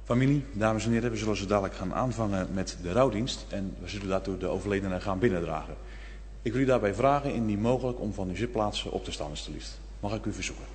Familie, dames en heren, we zullen zo dadelijk gaan aanvangen met de rouwdienst en we zullen daartoe de overledene gaan binnendragen. Ik wil u daarbij vragen, indien mogelijk, om van uw zitplaatsen op te staan, alstublieft. Mag ik u verzoeken?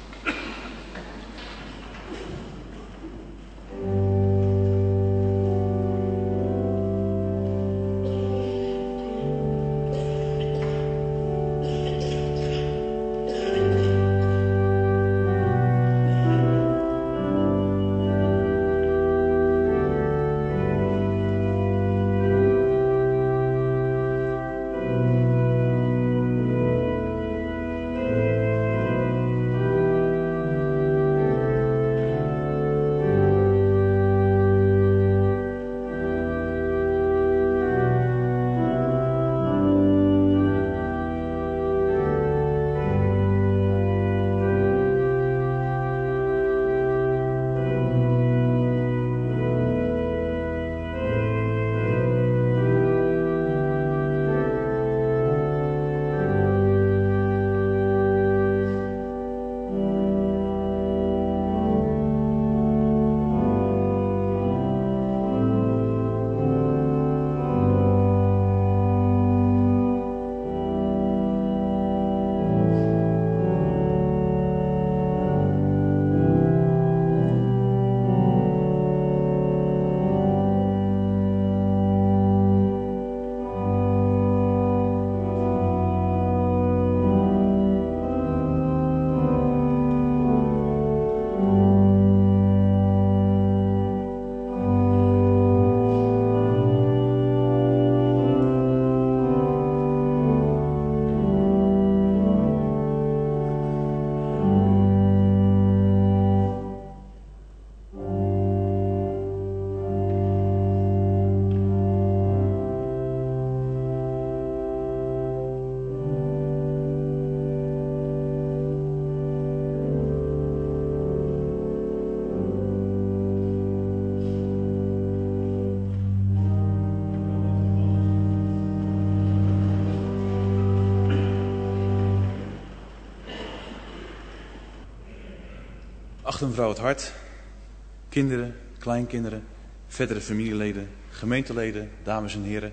Acht een vrouw het hart, kinderen, kleinkinderen, verdere familieleden, gemeenteleden, dames en heren.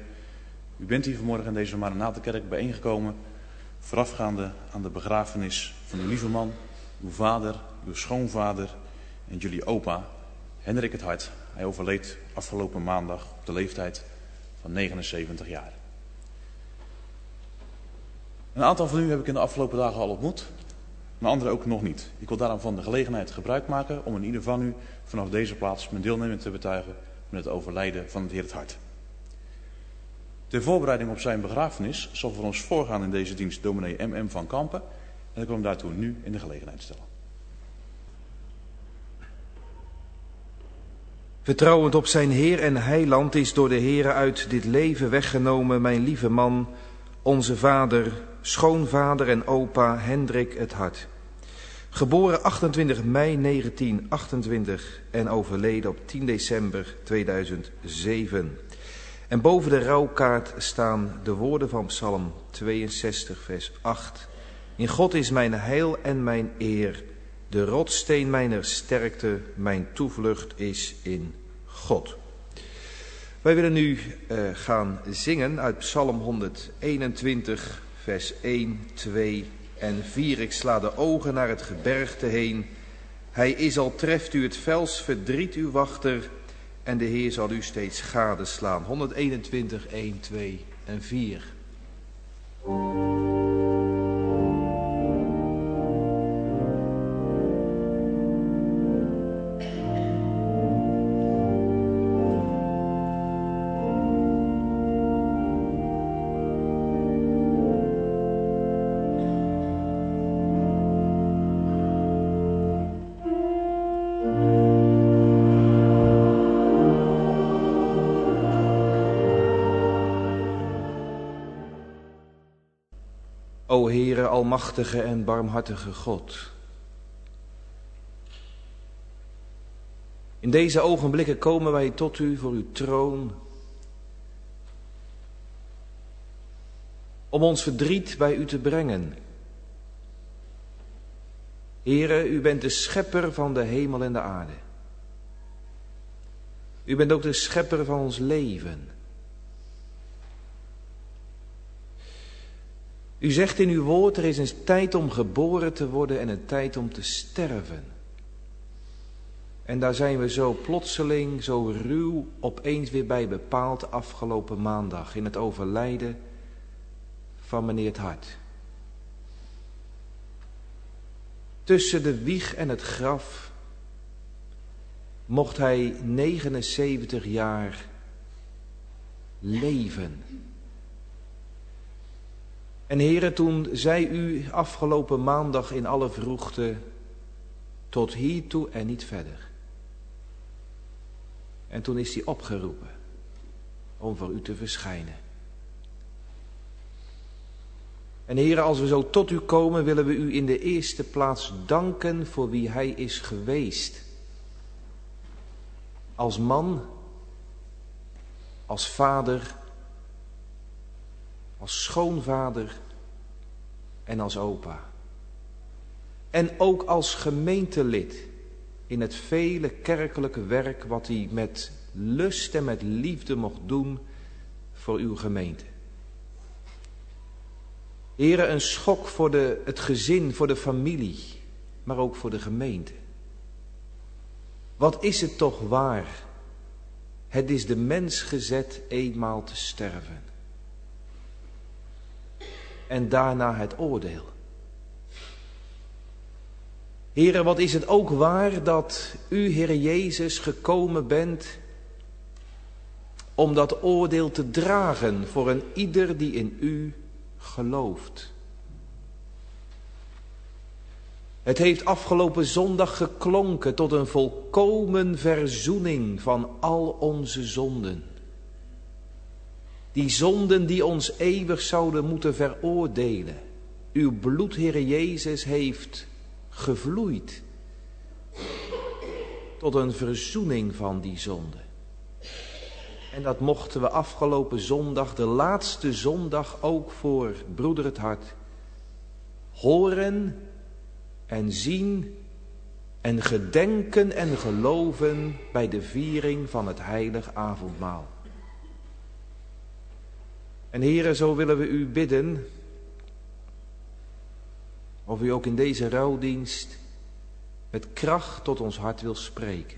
U bent hier vanmorgen in deze Maranatenkerk bijeengekomen, voorafgaande aan de begrafenis van uw lieve man, uw vader, uw schoonvader en jullie opa, Hendrik het Hart. Hij overleed afgelopen maandag op de leeftijd van 79 jaar. Een aantal van u heb ik in de afgelopen dagen al ontmoet. Maar anderen ook nog niet. Ik wil daarom van de gelegenheid gebruik maken om in ieder van u vanaf deze plaats mijn deelneming te betuigen met het overlijden van het Heer het Hart. Ter voorbereiding op zijn begrafenis zal voor ons voorgaan in deze dienst dominee M.M. van Kampen en ik wil hem daartoe nu in de gelegenheid stellen. Vertrouwend op zijn Heer en Heiland is door de Heere uit dit leven weggenomen mijn lieve man, onze vader, schoonvader en opa Hendrik het Hart. Geboren 28 mei 1928 en overleden op 10 december 2007. En boven de rouwkaart staan de woorden van Psalm 62 vers 8. In God is mijn heil en mijn eer, de rotssteen mijner sterkte, mijn toevlucht is in God. Wij willen nu gaan zingen uit Psalm 121 vers 1, 2 en 4. Ik sla de ogen naar het gebergte heen. Hij is al treft u het vels verdriet uw wachter en de Heer zal u steeds gadeslaan. 121, 1, 2 en 4. O Heere, almachtige en barmhartige God. In deze ogenblikken komen wij tot u voor uw troon, om ons verdriet bij u te brengen. Heere, u bent de schepper van de hemel en de aarde. U bent ook de schepper van ons leven. U zegt in uw woord, er is een tijd om geboren te worden en een tijd om te sterven. En daar zijn we zo plotseling, zo ruw opeens weer bij bepaald afgelopen maandag in het overlijden van meneer het Hart. Tussen de wieg en het graf mocht hij 79 jaar leven. En Heere, toen zei u afgelopen maandag in alle vroegte, tot hiertoe en niet verder. En toen is hij opgeroepen om voor u te verschijnen. En Heere, als we zo tot u komen, willen we u in de eerste plaats danken voor wie hij is geweest. Als man, als vader, als schoonvader en als opa. En ook als gemeentelid in het vele kerkelijke werk wat hij met lust en met liefde mocht doen voor uw gemeente. Heere, een schok voor het gezin, voor de familie, maar ook voor de gemeente. Wat is het toch waar? Het is de mens gezet eenmaal te sterven. En daarna het oordeel. Heere, wat is het ook waar dat u, Heere Jezus, gekomen bent om dat oordeel te dragen voor een ieder die in u gelooft. Het heeft afgelopen zondag geklonken tot een volkomen verzoening van al onze zonden. Die zonden die ons eeuwig zouden moeten veroordelen. Uw bloed, Heere Jezus, heeft gevloeid tot een verzoening van die zonden. En dat mochten we afgelopen zondag, de laatste zondag ook voor broeder het Hart, horen en zien en gedenken en geloven bij de viering van het heilig avondmaal. En Heere, zo willen we u bidden of u ook in deze rouwdienst met kracht tot ons hart wil spreken.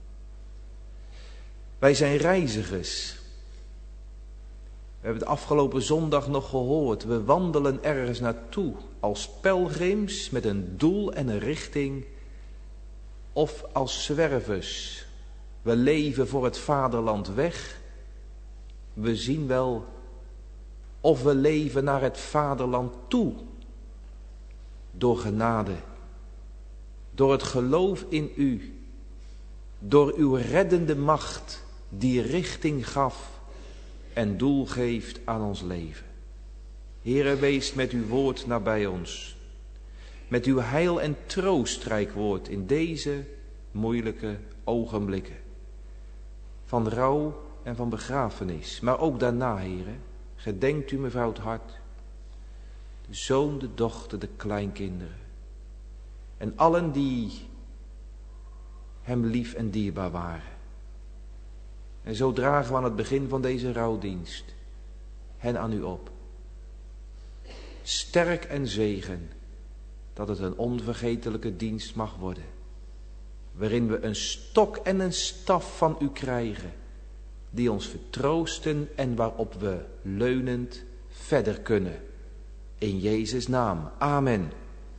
Wij zijn reizigers. We hebben het afgelopen zondag nog gehoord. We wandelen ergens naartoe als pelgrims met een doel en een richting. Of als zwervers. We leven voor het vaderland weg. We zien wel of we leven naar het vaderland toe. Door genade. Door het geloof in u. Door uw reddende macht die richting gaf en doel geeft aan ons leven. Heere, wees met uw woord nabij ons. Met uw heil- en troostrijk woord in deze moeilijke ogenblikken. Van rouw en van begrafenis. Maar ook daarna, Heere, gedenkt u mevrouw het Hart. De zoon, de dochter, de kleinkinderen. En allen die hem lief en dierbaar waren. En zo dragen we aan het begin van deze rouwdienst hen aan u op. Sterk en zegen dat het een onvergetelijke dienst mag worden. Waarin we een stok en een staf van u krijgen. Die ons vertroosten en waarop we leunend verder kunnen. In Jezus' naam. Amen.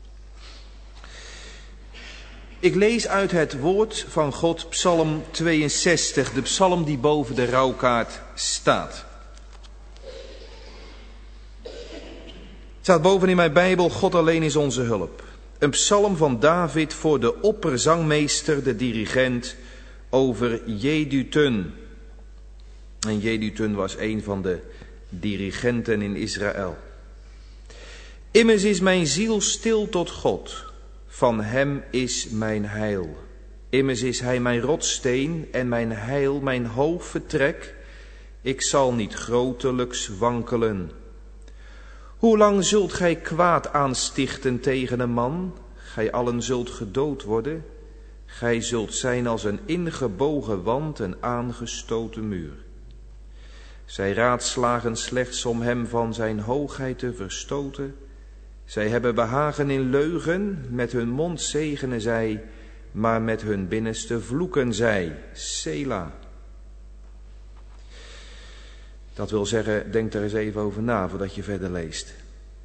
Ik lees uit het woord van God Psalm 62, de psalm die boven de rouwkaart staat. Het staat boven in mijn Bijbel, God alleen is onze hulp. Een psalm van David voor de opperzangmeester, de dirigent, over Jedutun. En Jedutun was een van de dirigenten in Israël. Immers is mijn ziel stil tot God. Van hem is mijn heil. Immers is hij mijn rotssteen en mijn heil, mijn hoofdvertrek. Ik zal niet grotelijks wankelen. Hoe lang zult gij kwaad aanstichten tegen een man? Gij allen zult gedood worden. Gij zult zijn als een ingebogen wand, een aangestoten muur. Zij raadslagen slechts om hem van zijn hoogheid te verstoten. Zij hebben behagen in leugen, met hun mond zegenen zij, maar met hun binnenste vloeken zij. Sela. Dat wil zeggen, denk er eens even over na voordat je verder leest.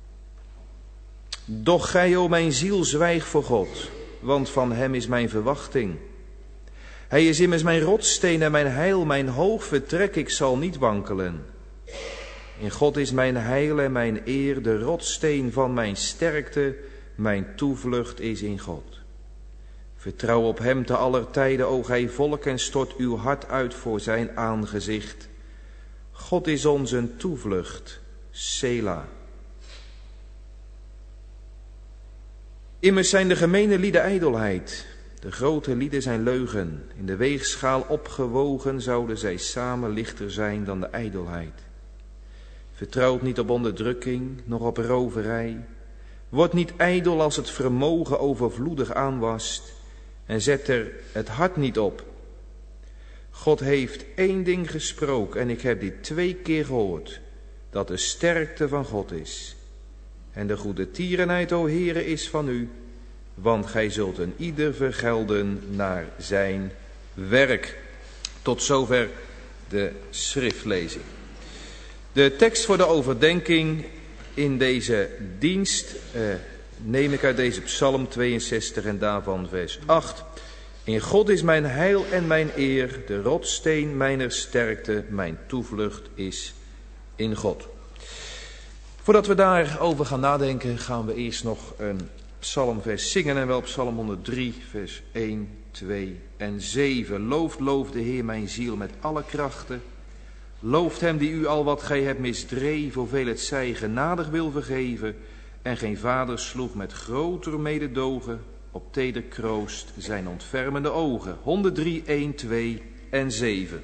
Doch gij, o mijn ziel, zwijg voor God, want van hem is mijn verwachting. Hij is immers mijn rotssteen en mijn heil, mijn hoog vertrek, ik zal niet wankelen. In God is mijn heil en mijn eer, de rotssteen van mijn sterkte, mijn toevlucht is in God. Vertrouw op hem te aller tijden, o gij volk, en stort uw hart uit voor zijn aangezicht. God is ons een toevlucht, Sela. Immers zijn de gemene lieden ijdelheid, de grote lieden zijn leugen. In de weegschaal opgewogen zouden zij samen lichter zijn dan de ijdelheid. Vertrouwt niet op onderdrukking, noch op roverij. Word niet ijdel als het vermogen overvloedig aanwast, en zet er het hart niet op. God heeft 1 ding gesproken, en ik heb dit 2 keer gehoord, dat de sterkte van God is. En de goede tierenheid, o Heere, is van u, want gij zult een ieder vergelden naar zijn werk. Tot zover de schriftlezing. De tekst voor de overdenking in deze dienst neem ik uit deze Psalm 62 en daarvan vers 8. In God is mijn heil en mijn eer, de rotssteen mijner sterkte, mijn toevlucht is in God. Voordat we daarover gaan nadenken, gaan we eerst nog een psalmvers zingen, en wel Psalm 103, vers 1, 2 en 7. Looft de Heer mijn ziel met alle krachten. Looft hem die u al wat gij hebt misdreven, hoeveel het zij genadig wil vergeven, en geen vader sloeg met groter mededogen op teder kroost zijn ontfermende ogen. 103, 1, 2 en 7.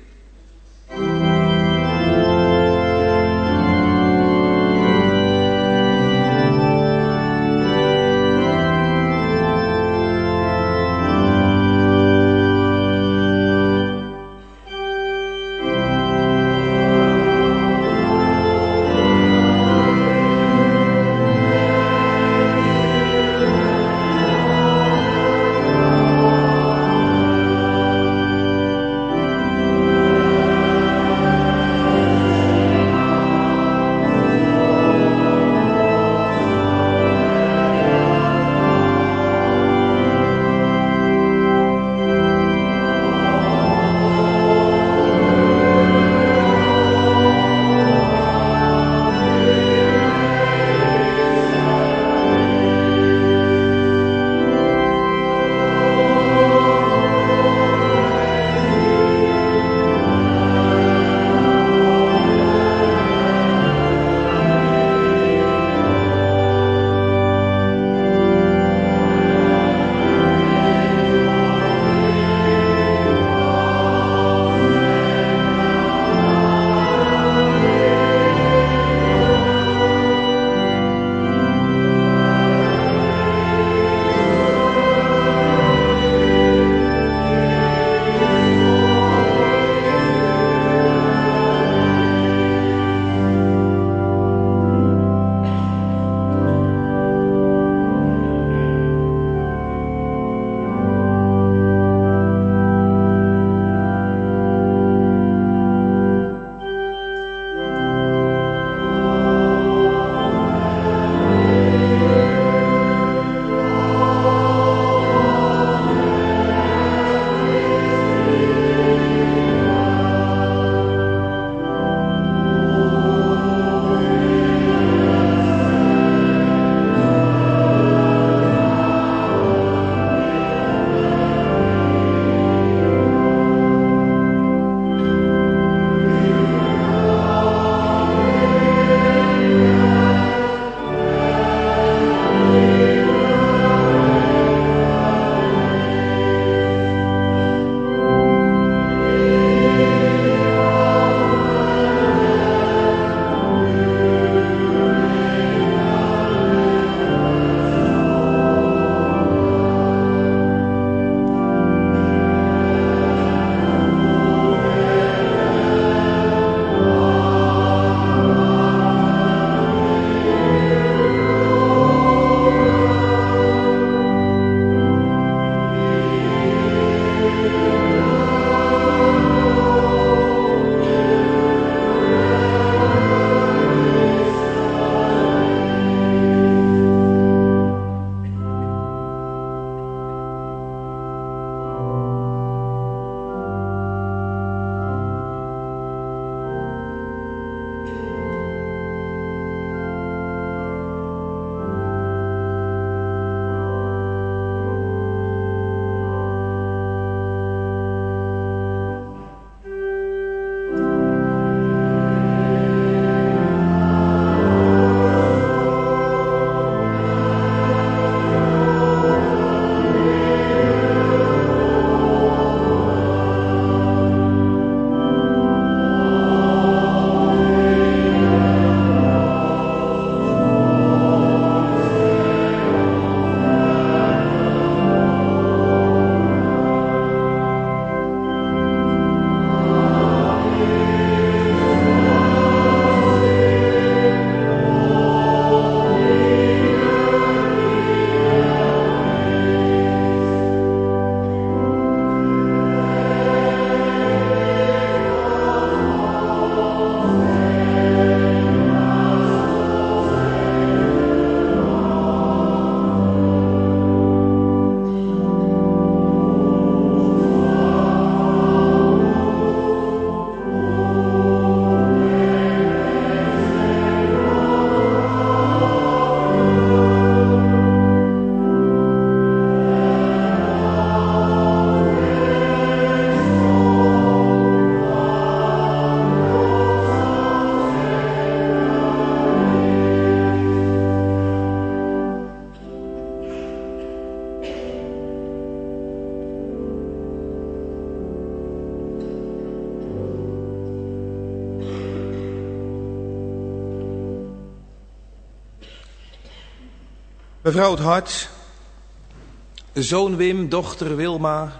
Mevrouw het Hart, zoon Wim, dochter Wilma,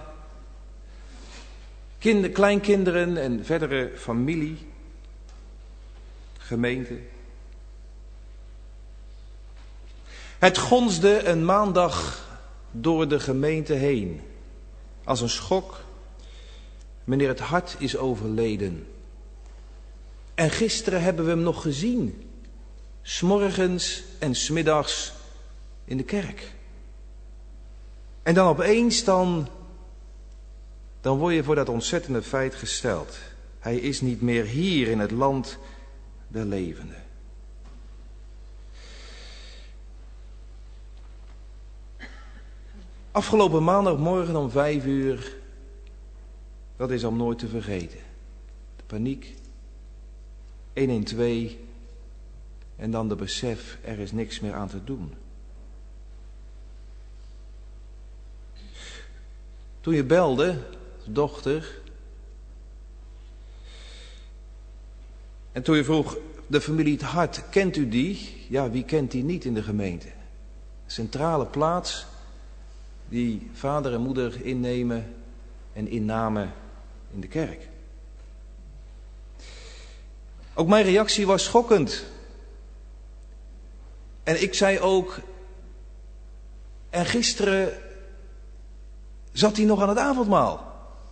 kleinkinderen en verdere familie, gemeente. Het gonsde een maandag door de gemeente heen. Als een schok. Meneer het Hart is overleden. En gisteren hebben we hem nog gezien. 's Morgens en 's middags in de kerk. En dan opeens dan word je voor dat ontzettende feit gesteld. Hij is niet meer hier in het land der levenden. Afgelopen maandagmorgen om 5:00, dat is om nooit te vergeten. De paniek, 112 en dan de besef, er is niks meer aan te doen. Toen je belde, dochter, en toen je vroeg, de familie het Hart, kent u die? Ja, wie kent die niet in de gemeente? Centrale plaats die vader en moeder innemen en innamen in de kerk. Ook mijn reactie was schokkend. En ik zei ook, en gisteren zat hij nog aan het avondmaal.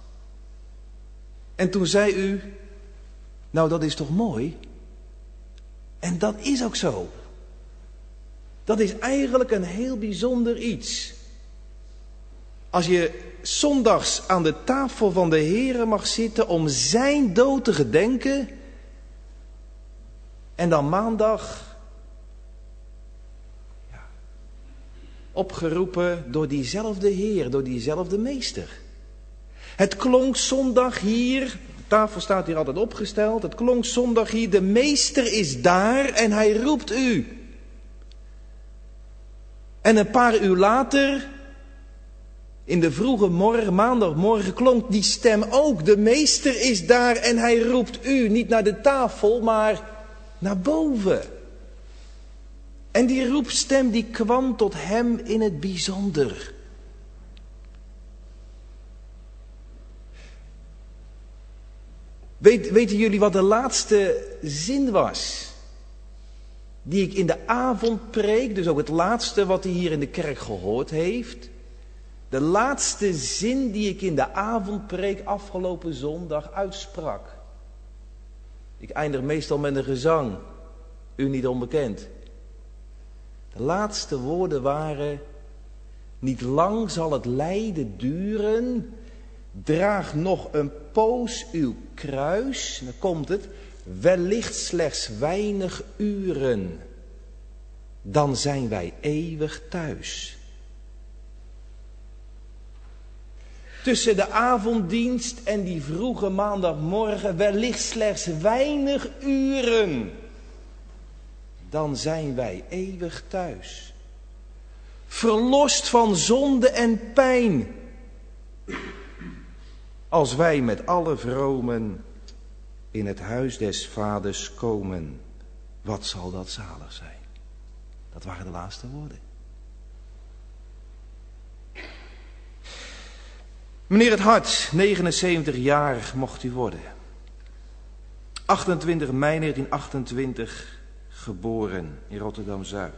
En toen zei u, nou dat is toch mooi? En dat is ook zo. Dat is eigenlijk een heel bijzonder iets. Als je zondags aan de tafel van de Heere mag zitten om zijn dood te gedenken. En dan maandag opgeroepen door diezelfde Heer, door diezelfde Meester. Het klonk zondag hier, de tafel staat hier altijd opgesteld. Het klonk zondag hier, de Meester is daar en hij roept u. En een paar uur later, in de vroege morgen, maandagmorgen, klonk die stem ook. De Meester is daar en hij roept u, niet naar de tafel, maar naar boven. En die roepstem die kwam tot hem in het bijzonder. Weten jullie wat de laatste zin was? Die ik in de avondpreek, dus ook het laatste wat hij hier in de kerk gehoord heeft. De laatste zin die ik in de avondpreek afgelopen zondag uitsprak. Ik eindig meestal met een gezang, u niet onbekend. De laatste woorden waren, niet lang zal het lijden duren, draag nog een poos uw kruis, en dan komt het, wellicht slechts weinig uren, dan zijn wij eeuwig thuis. Tussen de avonddienst en die vroege maandagmorgen, wellicht slechts weinig uren, dan zijn wij eeuwig thuis. Verlost van zonde en pijn. Als wij met alle vromen in het huis des vaders komen, wat zal dat zalig zijn? Dat waren de laatste woorden. Meneer het Hart, 79 jaar mocht u worden. 28 mei 1928 geboren in Rotterdam-Zuid.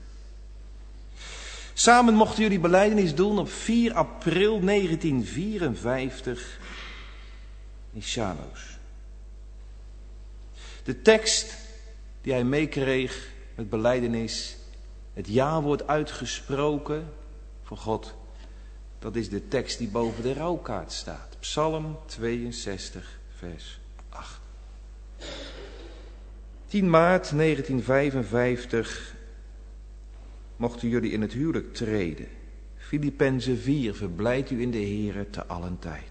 Samen mochten jullie belijdenis doen op 4 april 1954 in Sjano's. De tekst die hij meekreeg met belijdenis, het ja wordt uitgesproken voor God, dat is de tekst die boven de rouwkaart staat. Psalm 62 vers 8. 10 maart 1955 mochten jullie in het huwelijk treden. Filippenzen 4, verblijd u in de Heere te allen tijd.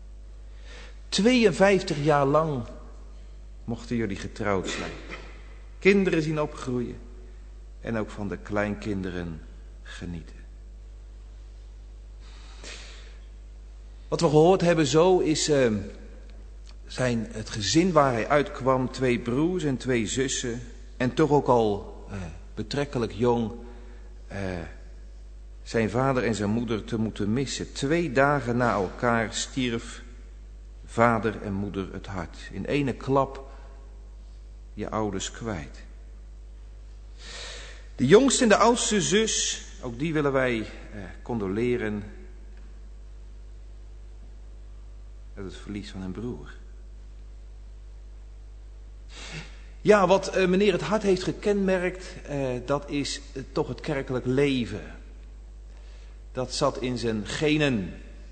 52 jaar lang mochten jullie getrouwd zijn. Kinderen zien opgroeien en ook van de kleinkinderen genieten. Wat we gehoord hebben zo is het gezin waar hij uitkwam, 2 broers en 2 zussen. En toch ook al betrekkelijk jong zijn vader en zijn moeder te moeten missen. 2 dagen na elkaar stierf vader en moeder het hart. In ene klap je ouders kwijt. De jongste en de oudste zus, ook die willen wij condoleren met het verlies van hun broer. Ja, wat meneer het Hart heeft gekenmerkt, dat is toch het kerkelijk leven. Dat zat in zijn genen,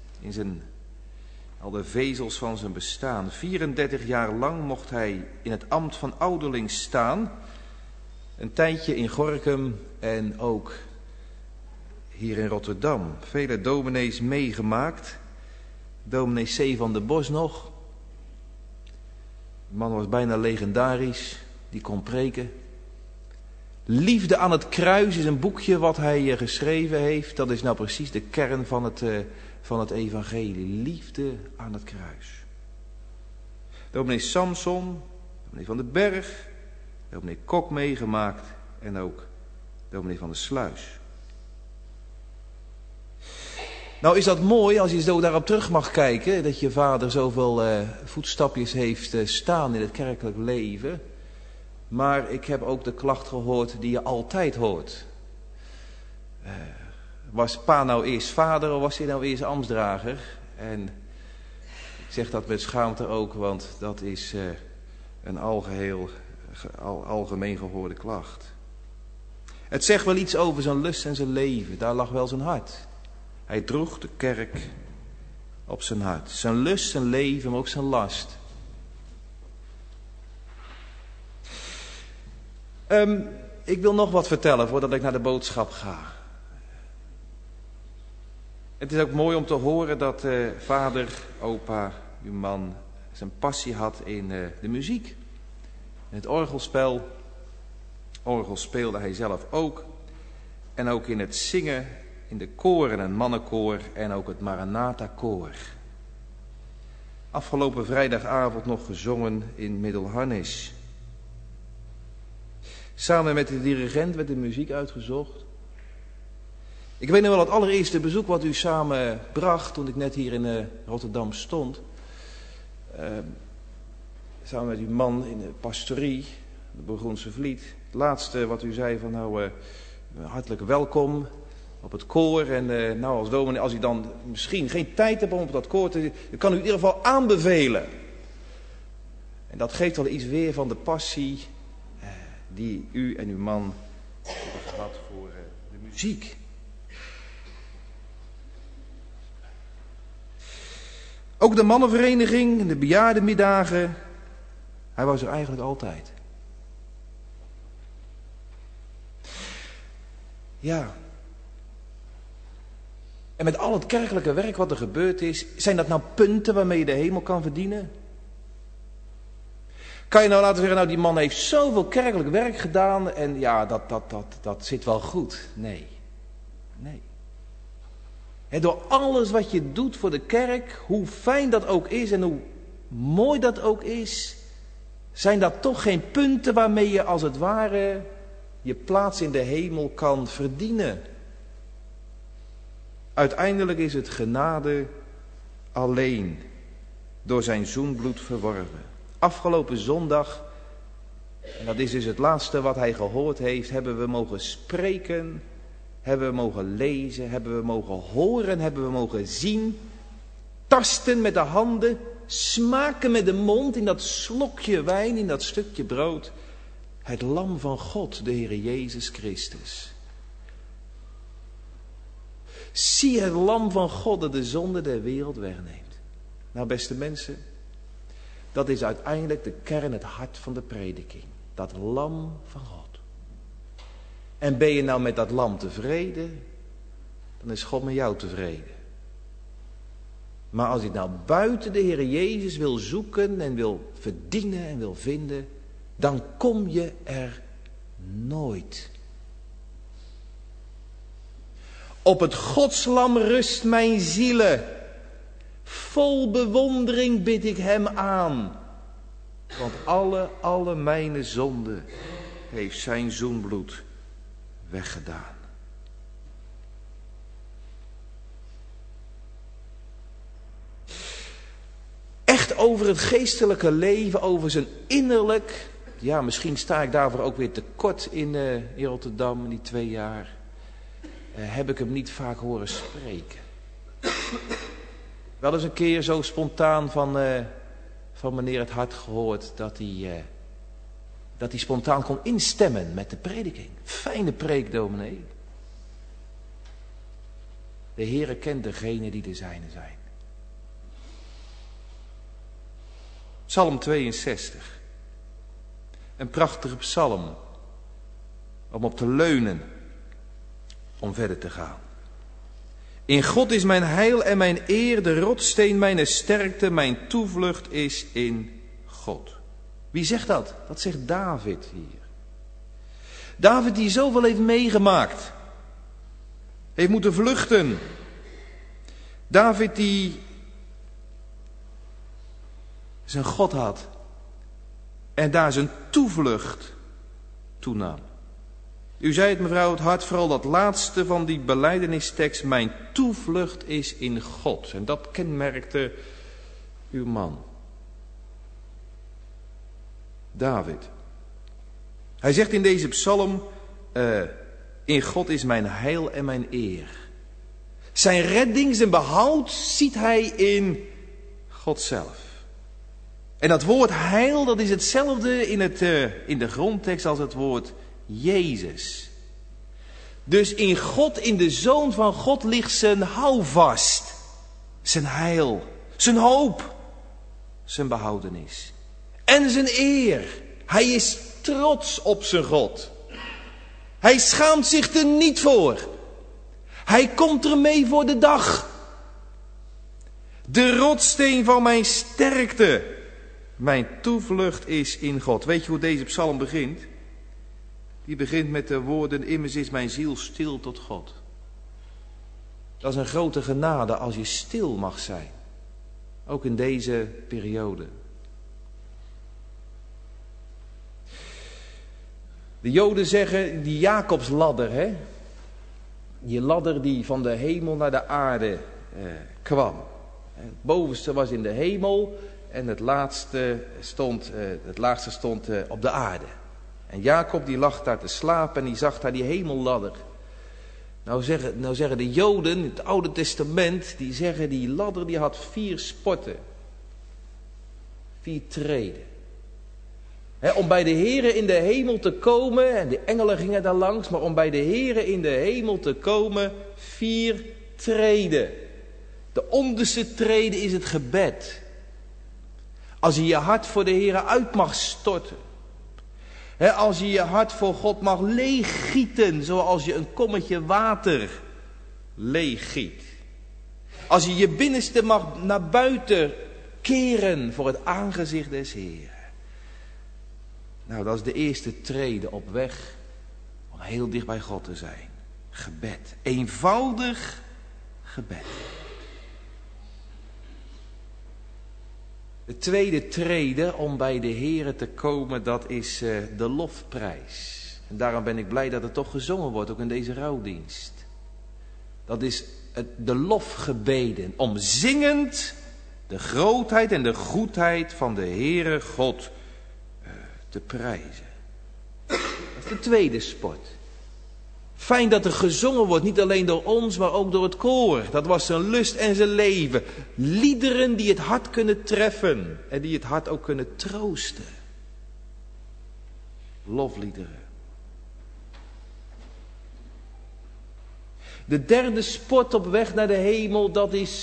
al de vezels van zijn bestaan. 34 jaar lang mocht hij in het ambt van ouderling staan. Een tijdje in Gorinchem en ook hier in Rotterdam. Vele dominees meegemaakt. Dominee C. van der Bos nog. De man was bijna legendarisch. Die kon preken. Liefde aan het kruis is een boekje wat hij geschreven heeft. Dat is nou precies de kern van het evangelie. Liefde aan het kruis. Dominee Samson, dominee van den Berg, dominee Kok meegemaakt en ook dominee van der Sluis. Nou is dat mooi als je zo daarop terug mag kijken, dat je vader zoveel voetstapjes heeft staan in het kerkelijk leven. Maar ik heb ook de klacht gehoord die je altijd hoort. Was pa nou eerst vader of was hij nou eerst ambtsdrager? En ik zeg dat met schaamte ook, want dat is een algemeen gehoorde klacht. Het zegt wel iets over zijn lust en zijn leven. Daar lag wel zijn hart. Hij droeg de kerk op zijn hart. Zijn lust, zijn leven, maar ook zijn last. Ik wil nog wat vertellen voordat ik naar de boodschap ga. Het is ook mooi om te horen dat vader, opa, uw man zijn passie had in de muziek. In het orgelspel. Orgel speelde hij zelf ook. En ook in het zingen, in de koren, een mannenkoor en ook het Maranatha-koor. Afgelopen vrijdagavond nog gezongen in Middelharnis. Samen met de dirigent werd de muziek uitgezocht. Ik weet nog wel het allereerste bezoek wat u samen bracht toen ik net hier in Rotterdam stond. Samen met uw man in de pastorie, de Bourgondse Vliet. Het laatste wat u zei van nou hartelijk welkom op het koor. En nou als dominee, als u dan misschien geen tijd hebt om op dat koor te... dan kan u in ieder geval aanbevelen. En dat geeft wel iets weer van de passie die u en uw man hebben gehad voor de muziek. Ook de mannenvereniging, de bejaardenmiddagen. Hij was er eigenlijk altijd. Ja. En met al het kerkelijke werk wat er gebeurd is, zijn dat nou punten waarmee je de hemel kan verdienen? Kan je nou laten zeggen, nou die man heeft zoveel kerkelijk werk gedaan en ja, dat zit wel goed. Nee. En door alles wat je doet voor de kerk, hoe fijn dat ook is en hoe mooi dat ook is, zijn dat toch geen punten waarmee je als het ware je plaats in de hemel kan verdienen. Uiteindelijk is het genade alleen door zijn zoenbloed verworven. Afgelopen zondag, en dat is dus het laatste wat hij gehoord heeft, hebben we mogen spreken, hebben we mogen lezen, hebben we mogen horen, hebben we mogen zien, tasten met de handen, smaken met de mond in dat slokje wijn, in dat stukje brood. Het lam van God, de Heer Jezus Christus. Zie het lam van God dat de zonde der wereld wegneemt. Nou beste mensen, dat is uiteindelijk de kern, het hart van de prediking. Dat lam van God. En ben je nou met dat lam tevreden, dan is God met jou tevreden. Maar als je nou buiten de Heer Jezus wil zoeken en wil verdienen en wil vinden, dan kom je er nooit. Op het godslam rust mijn ziele. Vol bewondering bid ik hem aan. Want alle mijn zonden heeft zijn zoenbloed weggedaan. echt over het geestelijke leven, over zijn innerlijk. Ja, misschien sta ik daarvoor ook weer tekort in Rotterdam in die 2 jaar. Heb ik hem niet vaak horen spreken. Wel eens een keer zo spontaan van meneer Het Hart gehoord dat hij spontaan kon instemmen met de prediking. Fijne preek, dominee. De Heere kent degene die de zijne zijn. Psalm 62. Een prachtige psalm om op te leunen, om verder te gaan. In God is mijn heil en mijn eer, de rotssteen mijn sterkte, mijn toevlucht is in God. Wie zegt dat? Dat zegt David hier. David die zoveel heeft meegemaakt. Heeft moeten vluchten. David die zijn God had. En daar zijn toevlucht toenam. U zei het, mevrouw Het Hart, vooral dat laatste van die belijdenistekst. Mijn toevlucht is in God. En dat kenmerkte uw man. David. Hij zegt in deze psalm, in God is mijn heil en mijn eer. Zijn redding, zijn behoud ziet hij in God zelf. En dat woord heil, dat is hetzelfde in de grondtekst als het woord Jezus. Dus in God, in de Zoon van God, ligt zijn houvast. Zijn heil, zijn hoop, zijn behoudenis. En zijn eer. Hij is trots op zijn God. Hij schaamt zich er niet voor. Hij komt ermee voor de dag. De rotsteen van mijn sterkte. Mijn toevlucht is in God. Weet je hoe deze psalm begint? Die begint met de woorden, immers is mijn ziel stil tot God. Dat is een grote genade als je stil mag zijn. Ook in deze periode. De Joden zeggen, die Jacobsladder, hè? Die ladder die van de hemel naar de aarde kwam. Het bovenste was in de hemel en het laagste stond op de aarde. En Jacob die lag daar te slapen en die zag daar die hemelladder. Nou zeggen de Joden in het Oude Testament, die zeggen die ladder die had 4 sporten. 4 treden. Om bij de Here in de hemel te komen, en de engelen gingen daar langs, maar om bij de Here in de hemel te komen, 4 treden. De onderste trede is het gebed. Als je je hart voor de Here uit mag storten. Als je je hart voor God mag leeggieten, zoals je een kommetje water leeggiet. Als je je binnenste mag naar buiten keren voor het aangezicht des Heeren. Nou, dat is de eerste trede op weg om heel dicht bij God te zijn. Gebed. Eenvoudig gebed. De tweede trede om bij de Heere te komen, dat is de lofprijs. En daarom ben ik blij dat het toch gezongen wordt, ook in deze rouwdienst. Dat is de lofgebeden, om zingend de grootheid en de goedheid van de Heere God te prijzen. Dat is de tweede sport. Fijn dat er gezongen wordt, niet alleen door ons, maar ook door het koor. Dat was zijn lust en zijn leven. Liederen die het hart kunnen treffen en die het hart ook kunnen troosten. Lofliederen. De derde sport op weg naar de hemel, dat is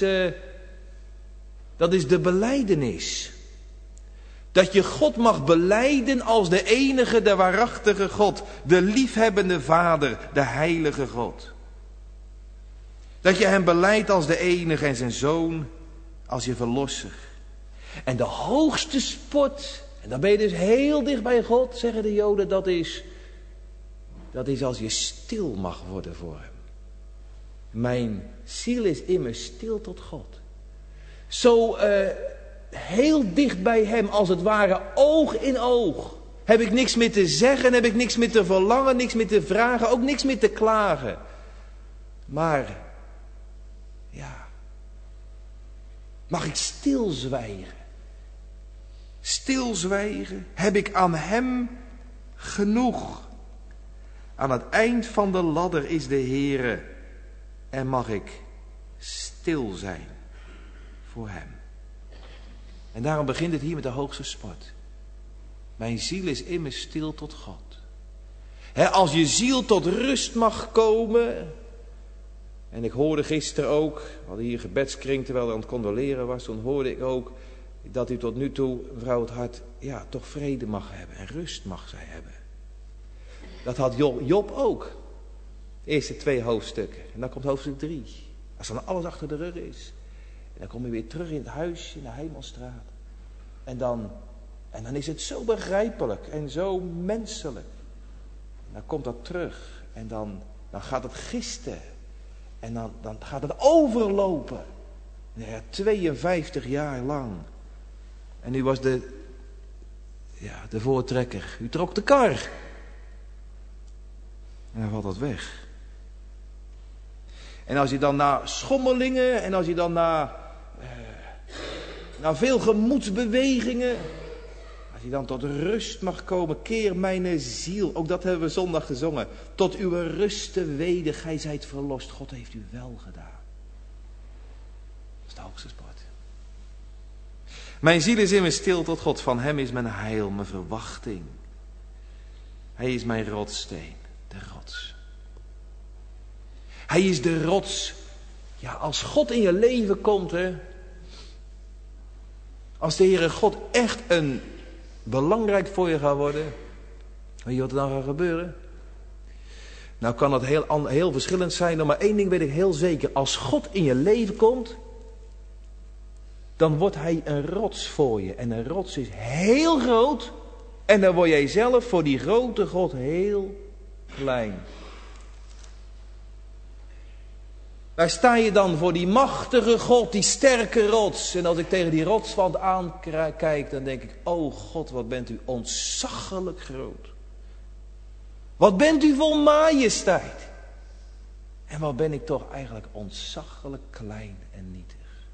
de belijdenis. Dat je God mag belijden als de enige, de waarachtige God. De liefhebbende Vader, de heilige God. Dat je hem belijdt als de enige en zijn Zoon als je verlosser. En de hoogste sport, en dan ben je dus heel dicht bij God, zeggen de Joden, dat is als je stil mag worden voor hem. Mijn ziel is immers stil tot God. Zo heel dicht bij hem, als het ware oog in oog. Heb ik niks meer te zeggen, heb ik niks meer te verlangen, niks meer te vragen, ook niks meer te klagen. Maar, ja, mag ik stilzwijgen Stilzwijgen heb ik aan hem genoeg. Aan het eind van de ladder is de Heere en mag ik stil zijn voor hem. En daarom begint het hier met de hoogste sport. Mijn ziel is immers stil tot God. Als je ziel tot rust mag komen. En ik hoorde gisteren ook, we hadden hier gebedskring terwijl er aan het condoleren was. Toen hoorde ik ook dat u tot nu toe, mevrouw het hart, toch vrede mag hebben. En rust mag zij hebben. Dat had Job ook. De eerste 2 hoofdstukken. En dan komt hoofdstuk 3. Als dan alles achter de rug is. En dan kom je weer terug in het huisje in de Hemelstraat. En dan is het zo begrijpelijk en zo menselijk. En dan komt dat terug. En dan gaat het gisten. En dan gaat het overlopen. 52 jaar lang. En u was de voortrekker. U trok de kar. En dan valt dat weg. En als je dan na schommelingen en als je dan na veel gemoedsbewegingen, als je dan tot rust mag komen, keer mijn ziel, ook dat hebben we zondag gezongen, tot uw rusten weder, gij zijt verlost. God heeft u wel gedaan. Dat is de hoogste sport. Mijn ziel is immers stil tot God, van hem is mijn heil, mijn verwachting. Hij is mijn rotssteen, de rots. Hij is de rots. Ja, als God in je leven komt, als de Heere God echt belangrijk voor je gaat worden, weet je wat er dan gaat gebeuren? Nou kan dat heel verschillend zijn, maar één ding weet ik heel zeker. Als God in je leven komt, dan wordt hij een rots voor je. En een rots is heel groot. En dan word jij zelf voor die grote God heel klein. Daar sta je dan voor die machtige God, die sterke rots. En als ik tegen die rotswand aankijk, dan denk ik, oh God, wat bent u ontzaglijk groot. Wat bent u vol majesteit. En wat ben ik toch eigenlijk ontzaglijk klein en nietig.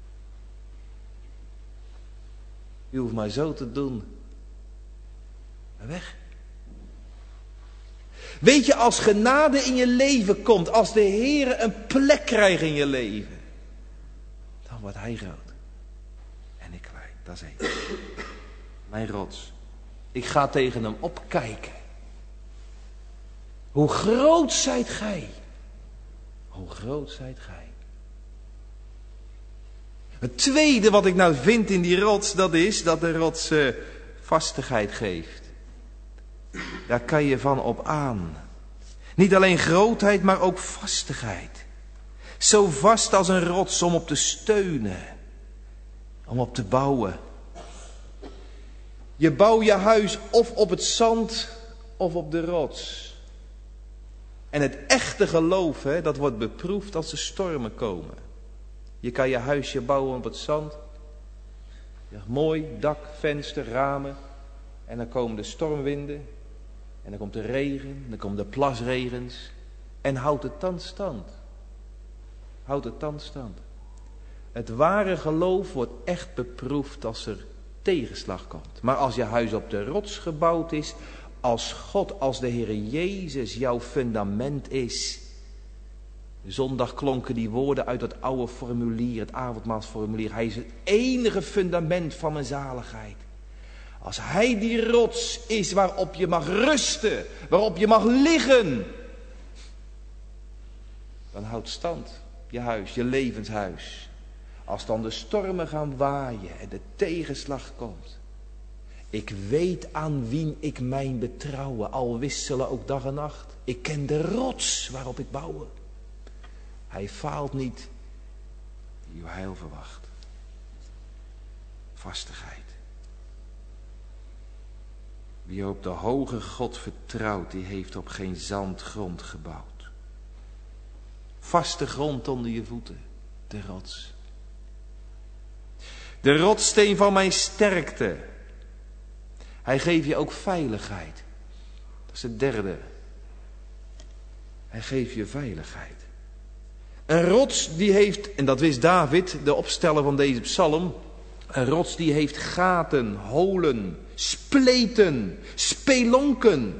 U hoeft maar zo te doen. Maar weg. Weet je, als genade in je leven komt, als de Heer een plek krijgt in je leven, dan wordt hij groot. En ik klein, dat is één. Mijn rots. Ik ga tegen hem opkijken. Hoe groot zijt gij? Hoe groot zijt gij? Het tweede wat ik nou vind in die rots, dat is dat de rots vastigheid geeft. Daar kan je van op aan. Niet alleen grootheid, maar ook vastigheid. Zo vast als een rots om op te steunen. Om op te bouwen. Je bouwt je huis of op het zand of op de rots. En het echte geloof, dat wordt beproefd als de stormen komen. Je kan je huisje bouwen op het zand. Ja, mooi, dak, venster, ramen. En dan komen de stormwinden. En dan komt de regen. En dan komen de plasregens. En houdt het dan stand. Houdt het dan stand. Het ware geloof wordt echt beproefd als er tegenslag komt. Maar als je huis op de rots gebouwd is. Als God, als de Heere Jezus jouw fundament is. Zondag klonken die woorden uit het oude formulier, het avondmaalsformulier. Hij is het enige fundament van mijn zaligheid. Als hij die rots is waarop je mag rusten, waarop je mag liggen, dan houdt stand je huis, je levenshuis. Als dan de stormen gaan waaien en de tegenslag komt. Ik weet aan wien ik mijn betrouwen, al wisselen ook dag en nacht. Ik ken de rots waarop ik bouw. Hij faalt niet, die uw heil verwacht. Vastigheid. Wie op de hoge God vertrouwt, die heeft op geen zandgrond gebouwd. Vaste grond onder je voeten, de rots. De rotssteen van mijn sterkte. Hij geeft je ook veiligheid. Dat is het derde. Hij geeft je veiligheid. Een rots die heeft, en dat wist David, de opsteller van deze psalm. Een rots die heeft gaten, holen, spleten, spelonken.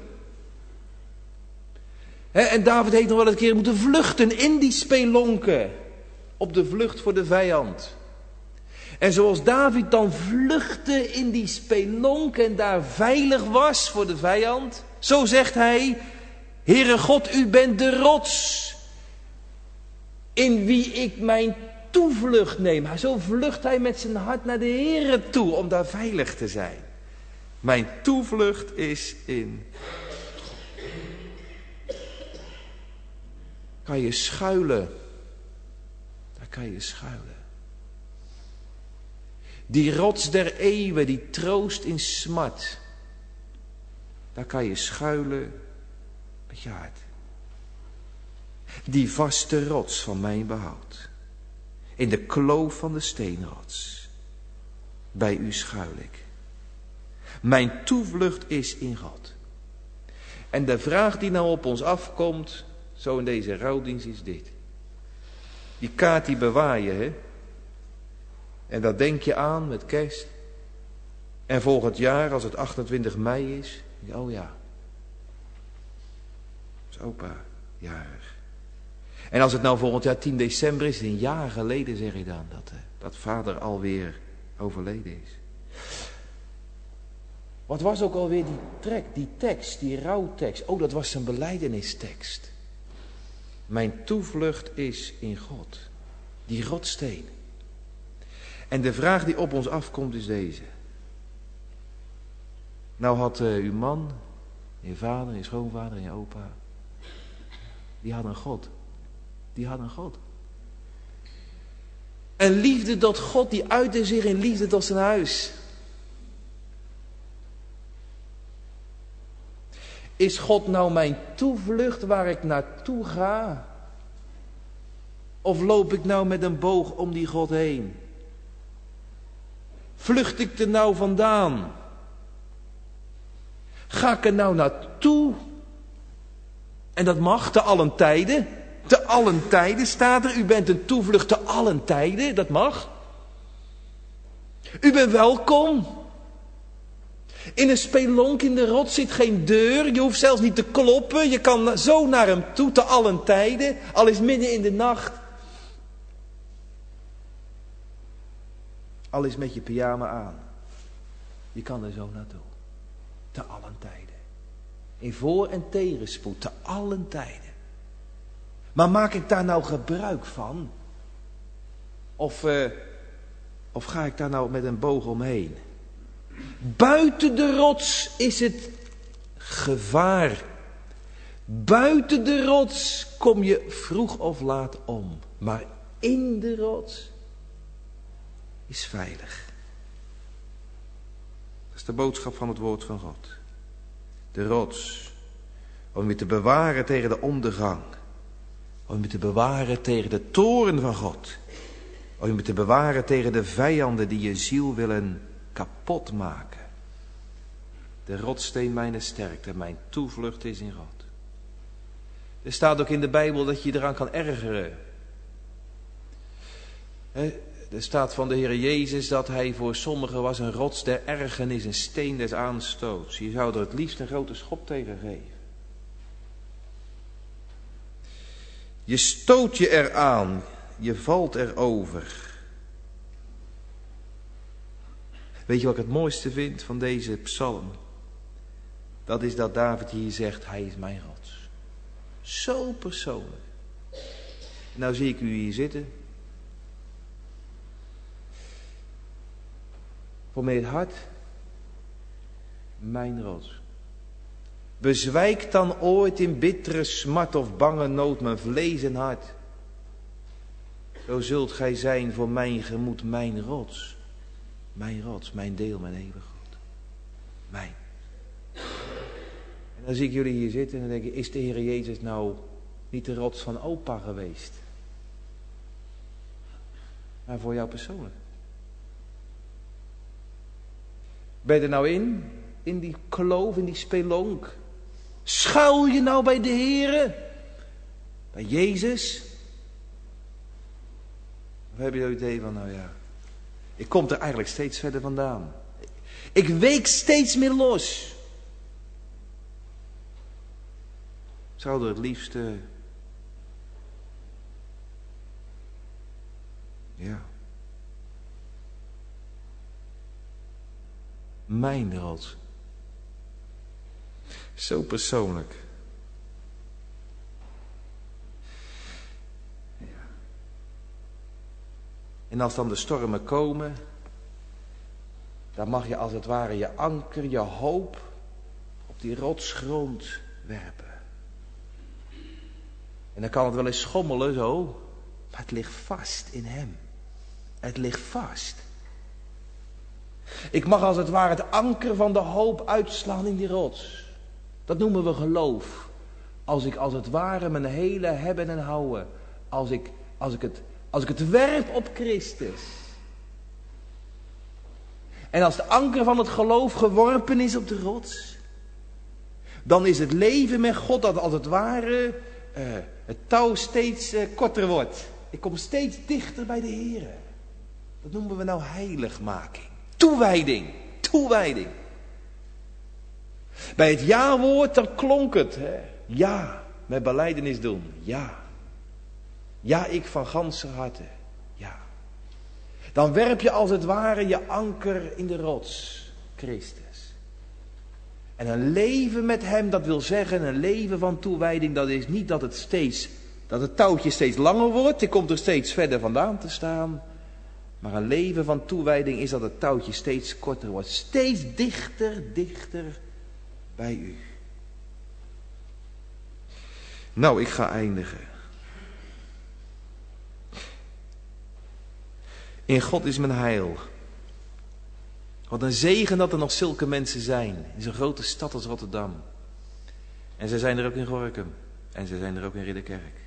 En David heeft nog wel een keer moeten vluchten in die spelonken. Op de vlucht voor de vijand. En zoals David dan vluchtte in die spelonken en daar veilig was voor de vijand. Zo zegt hij, Heere God, u bent de rots in wie ik mijn toevlucht neem. Zo vlucht hij met zijn hart naar de Heere toe om daar veilig te zijn. Mijn toevlucht is in. Kan je schuilen. Daar kan je schuilen. Die rots der eeuwen, die troost in smart. Daar kan je schuilen met je hart. Die vaste rots van mijn behoud. In de kloof van de steenrots. Bij u schuil ik. Mijn toevlucht is in God. En de vraag die nou op ons afkomt, zo in deze rouwdienst, is dit. Die kaart die bewaar je, hè? En dat denk je aan met kerst. En volgend jaar, als het 28 mei is, oh ja, is opa jarig. En als het nou volgend jaar 10 december is, een jaar geleden zeg je dan dat vader alweer overleden is. Wat was ook alweer die tekst, die rouwtekst? Oh, dat was een belijdenistekst. Mijn toevlucht is in God, die rotsteen. En de vraag die op ons afkomt is deze. Nou had uw man, je vader, je schoonvader en je opa, die hadden een God. Die hadden een God. En liefde tot God, die uitte zich in liefde tot zijn huis. Is God nou mijn toevlucht waar ik naartoe ga? Of loop ik nou met een boog om die God heen? Vlucht ik er nou vandaan? Ga ik er nou naartoe? En dat mag te allen tijden. Te allen tijden staat er. U bent een toevlucht te allen tijden. Dat mag. U bent welkom. In een spelonk in de rots zit geen deur. Je hoeft zelfs niet te kloppen. Je kan zo naar hem toe te allen tijden. Al is midden in de nacht. Al is met je pyjama aan. Je kan er zo naartoe. Te allen tijden. In voor- en tegenspoed. Te allen tijden. Maar maak ik daar nou gebruik van? Of ga ik daar nou met een boog omheen? Buiten de rots is het gevaar. Buiten de rots kom je vroeg of laat om. Maar in de rots is veilig. Dat is de boodschap van het woord van God. De rots. Om je te bewaren tegen de ondergang. Om je te bewaren tegen de toorn van God. Om je te bewaren tegen de vijanden die je ziel willen kapot maken. De rotsteen mijn sterkte, mijn toevlucht is in God. Er staat ook in de Bijbel dat je eraan kan ergeren. Er staat van de Heer Jezus dat hij voor sommigen was een rots der ergernis, een steen des aanstoots. Je zou er het liefst een grote schop tegen geven. Je stoot je eraan, je valt erover. Weet je wat ik het mooiste vind van deze psalm? Dat is dat David hier zegt, hij is mijn rots. Zo persoonlijk. Nou zie ik u hier zitten. Voor mij het hart, mijn rots. Bezwijkt dan ooit in bittere smart of bange nood mijn vlees en hart. Zo zult gij zijn voor mijn gemoed, mijn rots. Mijn rots, mijn deel, mijn eeuwig God. Mijn. En dan zie ik jullie hier zitten en dan denk ik, is de Heer Jezus nou niet de rots van opa geweest? Maar voor jou persoonlijk. Ben je er nou in die kloof, in die spelonk? Schuil je nou bij de Heere? Bij Jezus? Of heb je het idee van, nou ja, Ik kom er eigenlijk steeds verder vandaan. Ik week steeds meer los. Ik zou er het liefste... Ja. Mijn rots. Zo persoonlijk. Ja. En als dan de stormen komen, dan mag je als het ware je anker, je hoop op die rotsgrond werpen. En dan kan het wel eens schommelen zo, maar het ligt vast in hem. Het ligt vast. Ik mag als het ware het anker van de hoop uitslaan in die rots. Dat noemen we geloof. Als ik als het ware mijn hele hebben en houden, als ik het werp op Christus. En als de anker van het geloof geworpen is op de rots, dan is het leven met God dat als het ware het touw steeds korter wordt. Ik kom steeds dichter bij de Heer. Dat noemen we nou heiligmaking. Toewijding. Toewijding. Bij het ja-woord, dan klonk het. Hè? Ja, met belijdenis doen. Ja. Ja, ik van ganse harte. Ja. Dan werp je als het ware je anker in de rots. Christus. En een leven met hem, dat wil zeggen, een leven van toewijding, dat is niet dat het touwtje steeds langer wordt. Je komt er steeds verder vandaan te staan. Maar een leven van toewijding is dat het touwtje steeds korter wordt. Steeds dichter bij u. Nou, ik ga eindigen. In God is mijn heil. Wat een zegen dat er nog zulke mensen zijn. In zo'n grote stad als Rotterdam. En ze zijn er ook in Gorinchem. En ze zijn er ook in Ridderkerk.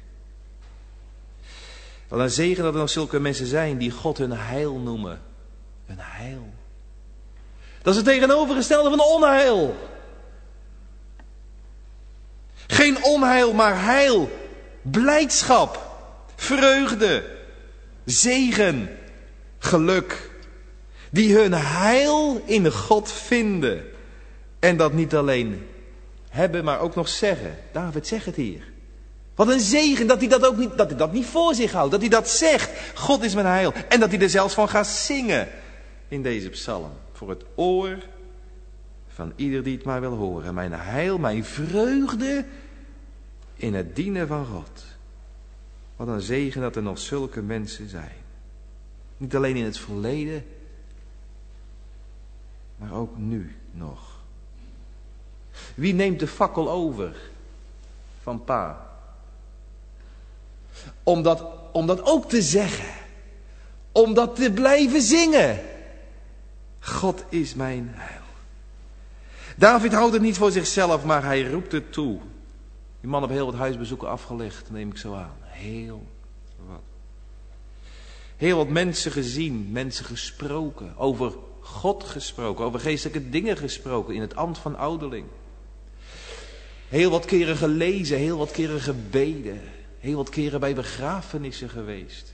Wat een zegen dat er nog zulke mensen zijn die God hun heil noemen. Hun heil. Dat is het tegenovergestelde van onheil. Geen onheil, maar heil. Blijdschap. Vreugde. Zegen. Geluk. Die hun heil in God vinden. En dat niet alleen hebben, maar ook nog zeggen. David zegt het hier. Wat een zegen dat hij dat niet voor zich houdt. Dat hij dat zegt. God is mijn heil. En dat hij er zelfs van gaat zingen. In deze psalm. Voor het oor van ieder die het maar wil horen. Mijn heil, mijn vreugde in het dienen van God. Wat een zegen dat er nog zulke mensen zijn. Niet alleen in het verleden. Maar ook nu nog. Wie neemt de fakkel over van pa? Om dat ook te zeggen. Om dat te blijven zingen. God is mijn heil. David houdt het niet voor zichzelf, maar hij roept het toe. Die man heeft heel wat huisbezoeken afgelegd, neem ik zo aan. Heel wat. Heel wat mensen gezien, mensen gesproken. Over God gesproken, over geestelijke dingen gesproken in het ambt van ouderling. Heel wat keren gelezen, heel wat keren gebeden. Heel wat keren bij begrafenissen geweest.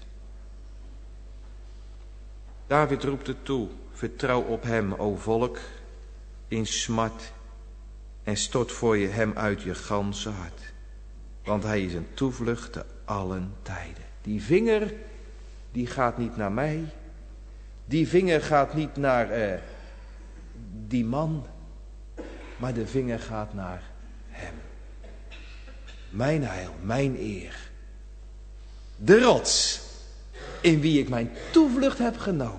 David roept het toe. Vertrouw op hem, o volk, in smart. En stort voor je hem uit je ganse hart. Want hij is een toevlucht te allen tijden. Die vinger, die gaat niet naar mij. Die vinger gaat niet naar die man. Maar de vinger gaat naar hem. Mijn heil, mijn eer. De rots in wie ik mijn toevlucht heb genomen.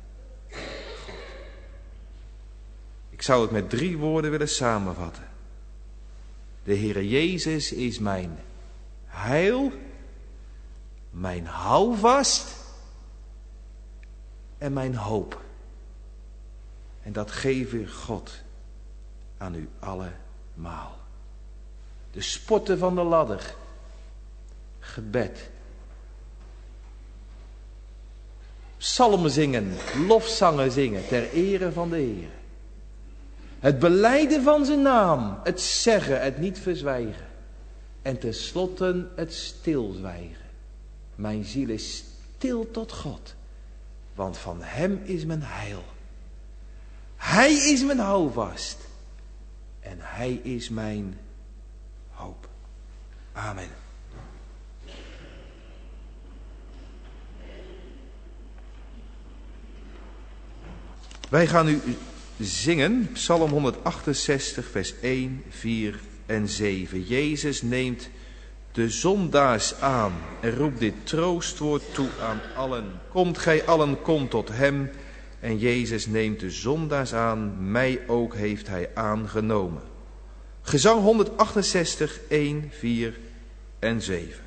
Ik zou het met 3 woorden willen samenvatten. De Heere Jezus is mijn heil, mijn houvast en mijn hoop. En dat geef ik God aan u allemaal. De sporten van de ladder. Gebed. Psalmen zingen, lofzangen zingen ter ere van de Heer. Het belijden van zijn naam, het zeggen, het niet verzwijgen. En tenslotte het stilzwijgen. Mijn ziel is stil tot God. Want van hem is mijn heil. Hij is mijn houvast. En hij is mijn hoop. Amen. Wij gaan nu zingen, Psalm 168, vers 1, 4 en 7. Jezus neemt de zondaars aan en roept dit troostwoord toe aan allen. Komt gij allen, kom tot hem. En Jezus neemt de zondaars aan, mij ook heeft hij aangenomen. Gezang 168, 1, 4 en 7.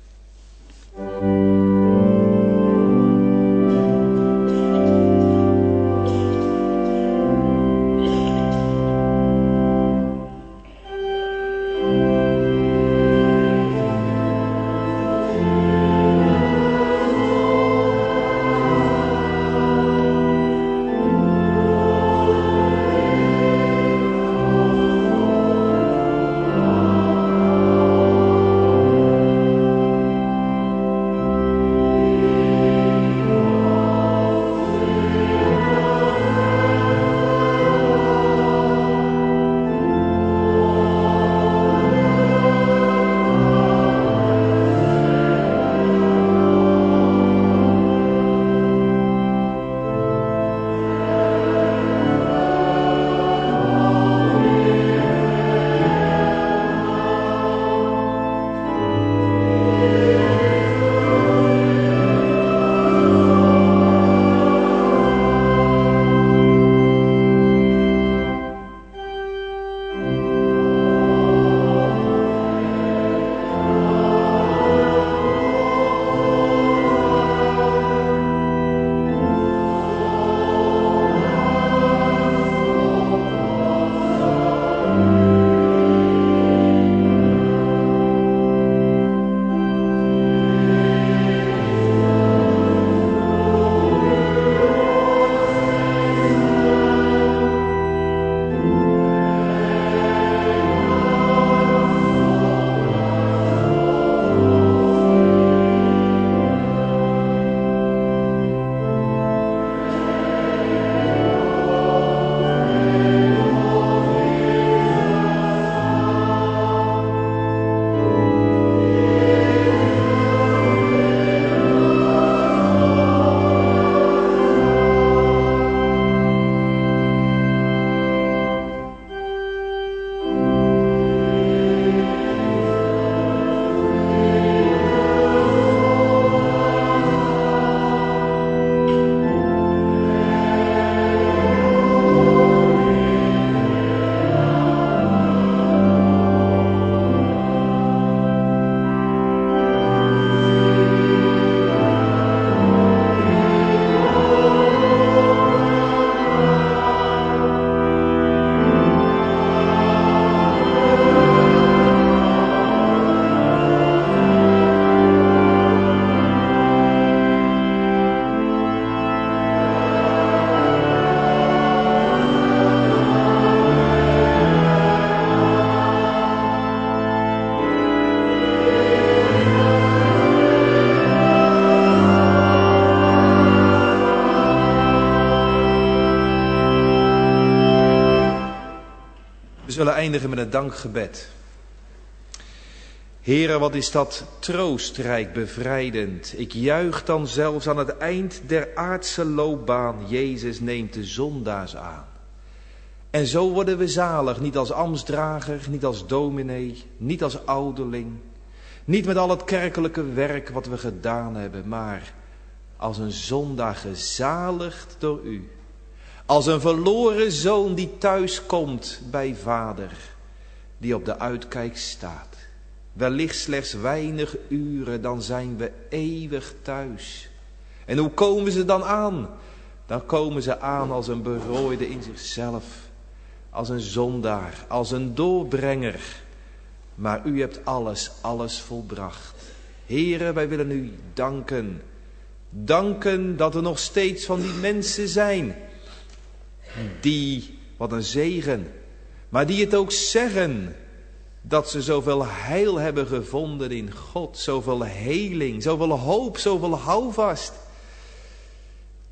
We zullen eindigen met een dankgebed. Heere, wat is dat troostrijk, bevrijdend. Ik juich dan zelfs aan het eind der aardse loopbaan. Jezus neemt de zondaars aan. En zo worden we zalig, niet als ambtsdrager, niet als dominee, niet als ouderling. Niet met al het kerkelijke werk wat we gedaan hebben, maar als een zondaar gezaligd door u. Als een verloren zoon die thuis komt bij vader, die op de uitkijk staat. Wellicht slechts weinig uren, dan zijn we eeuwig thuis. En hoe komen ze dan aan? Dan komen ze aan als een berooide in zichzelf. Als een zondaar, als een doorbrenger. Maar u hebt alles volbracht. Heere, wij willen u danken. Danken dat er nog steeds van die mensen zijn. Die, wat een zegen, maar die het ook zeggen. Dat ze zoveel heil hebben gevonden in God. Zoveel heling, zoveel hoop, zoveel houvast.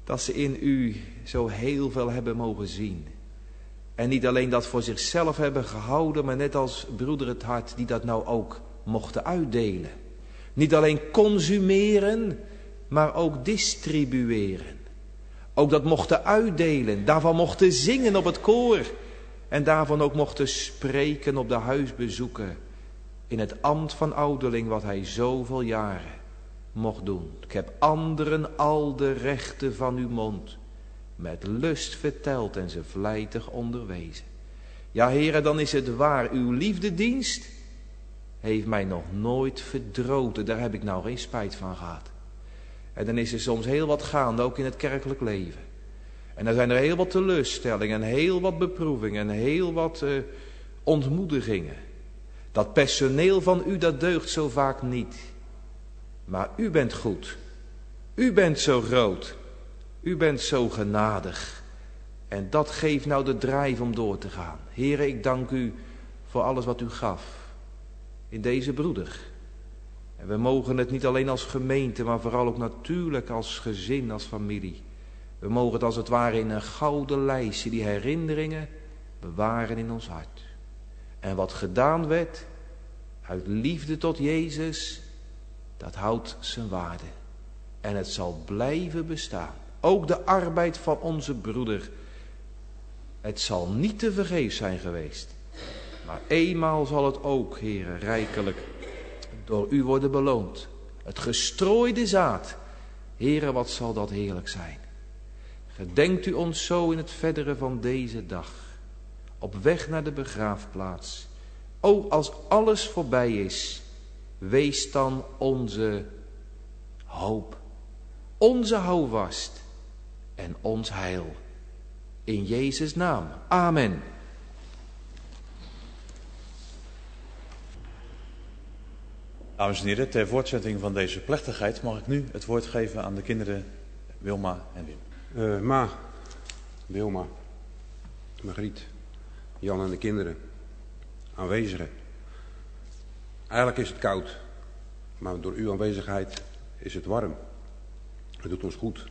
dat ze in u zo heel veel hebben mogen zien. En niet alleen dat voor zichzelf hebben gehouden, maar net als broeder het hart die dat nou ook mochten uitdelen. Niet alleen consumeren, maar ook distribueren. Ook dat mochten uitdelen, daarvan mochten zingen op het koor. En daarvan ook mochten spreken op de huisbezoeken. In het ambt van ouderling wat hij zoveel jaren mocht doen. Ik heb anderen al de rechten van uw mond met lust verteld en ze vlijtig onderwezen. Ja, heren, dan is het waar, uw liefdedienst heeft mij nog nooit verdroten. Daar heb ik nou geen spijt van gehad. En dan is er soms heel wat gaande, ook in het kerkelijk leven. En dan zijn er heel wat teleurstellingen en heel wat beproevingen en heel wat ontmoedigingen. Dat personeel van u, dat deugt zo vaak niet. Maar u bent goed. U bent zo groot. U bent zo genadig. En dat geeft nou de drijf om door te gaan. Here, ik dank u voor alles wat u gaf in deze broeder. En we mogen het niet alleen als gemeente, maar vooral ook natuurlijk als gezin, als familie. We mogen het als het ware in een gouden lijstje, die herinneringen, bewaren in ons hart. En wat gedaan werd, uit liefde tot Jezus, dat houdt zijn waarde. En het zal blijven bestaan. Ook de arbeid van onze broeder. Het zal niet te vergeefs zijn geweest. Maar eenmaal zal het ook, heren, rijkelijk door u worden beloond. Het gestrooide zaad. Heren, wat zal dat heerlijk zijn. Gedenkt u ons zo in het verdere van deze dag. Op weg naar de begraafplaats. O, als alles voorbij is, wees dan onze hoop. Onze houvast en ons heil. In Jezus' naam. Amen. Dames en heren, ter voortzetting van deze plechtigheid mag ik nu het woord geven aan de kinderen Wilma en Wim. Ma, Wilma, Margriet, Jan en de kinderen, aanwezigen. Eigenlijk is het koud, maar door uw aanwezigheid is het warm. Het doet ons goed.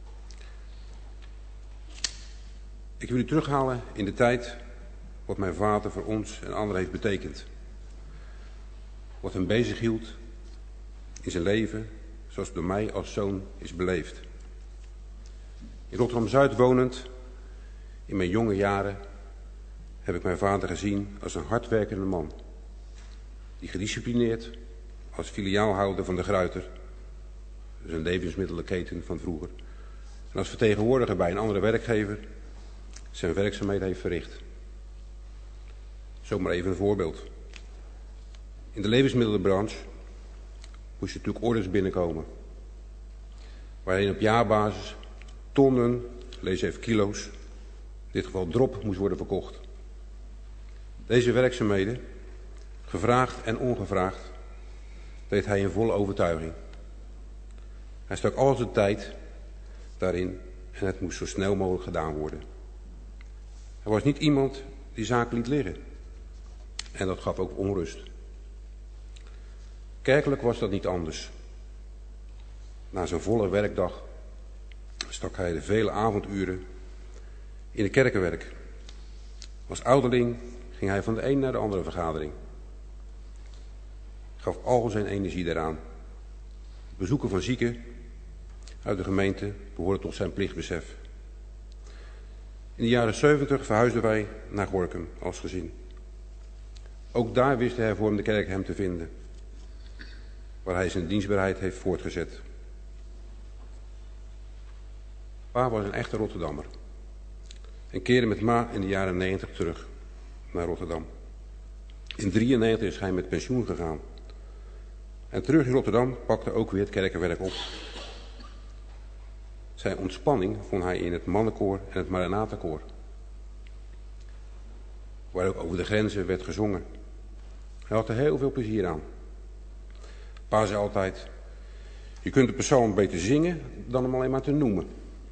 Ik wil u terughalen in de tijd wat mijn vader voor ons en anderen heeft betekend. Wat hem bezig hield in zijn leven, zoals het door mij als zoon is beleefd. In Rotterdam-Zuid wonend, in mijn jonge jaren, heb ik mijn vader gezien als een hardwerkende man. Die gedisciplineerd, als filiaalhouder van de Gruiter, dus een levensmiddelenketen van vroeger, en als vertegenwoordiger bij een andere werkgever, zijn werkzaamheden heeft verricht. Zomaar even een voorbeeld. In de levensmiddelenbranche moest je natuurlijk orders binnenkomen, waarin op jaarbasis tonnen, lees even kilo's, in dit geval drop, moest worden verkocht. Deze werkzaamheden, gevraagd en ongevraagd, deed hij in volle overtuiging. Hij stak al zijn tijd daarin en het moest zo snel mogelijk gedaan worden. Hij was niet iemand die zaken liet liggen. En dat gaf ook onrust. Kerkelijk was dat niet anders. Na zijn volle werkdag stak hij de vele avonduren in de kerkenwerk. Als ouderling ging hij van de een naar de andere vergadering. Gaf al zijn energie daaraan. Bezoeken van zieken uit de gemeente behoorde tot zijn plichtbesef. In de jaren 70 verhuisden wij naar Gorinchem als gezin. Ook daar wist de hervormde kerk hem te vinden, waar hij zijn dienstbaarheid heeft voortgezet. Pa was een echte Rotterdammer en keerde met ma in de jaren 90 terug naar Rotterdam. In 1993 is hij met pensioen gegaan. En terug in Rotterdam pakte ook weer het kerkenwerk op. Zijn ontspanning vond hij in het mannenkoor en het Maranatha-koor, waar ook over de grenzen werd gezongen. Hij had er heel veel plezier aan. Pa zei altijd, je kunt de psalm beter zingen dan hem alleen maar te noemen.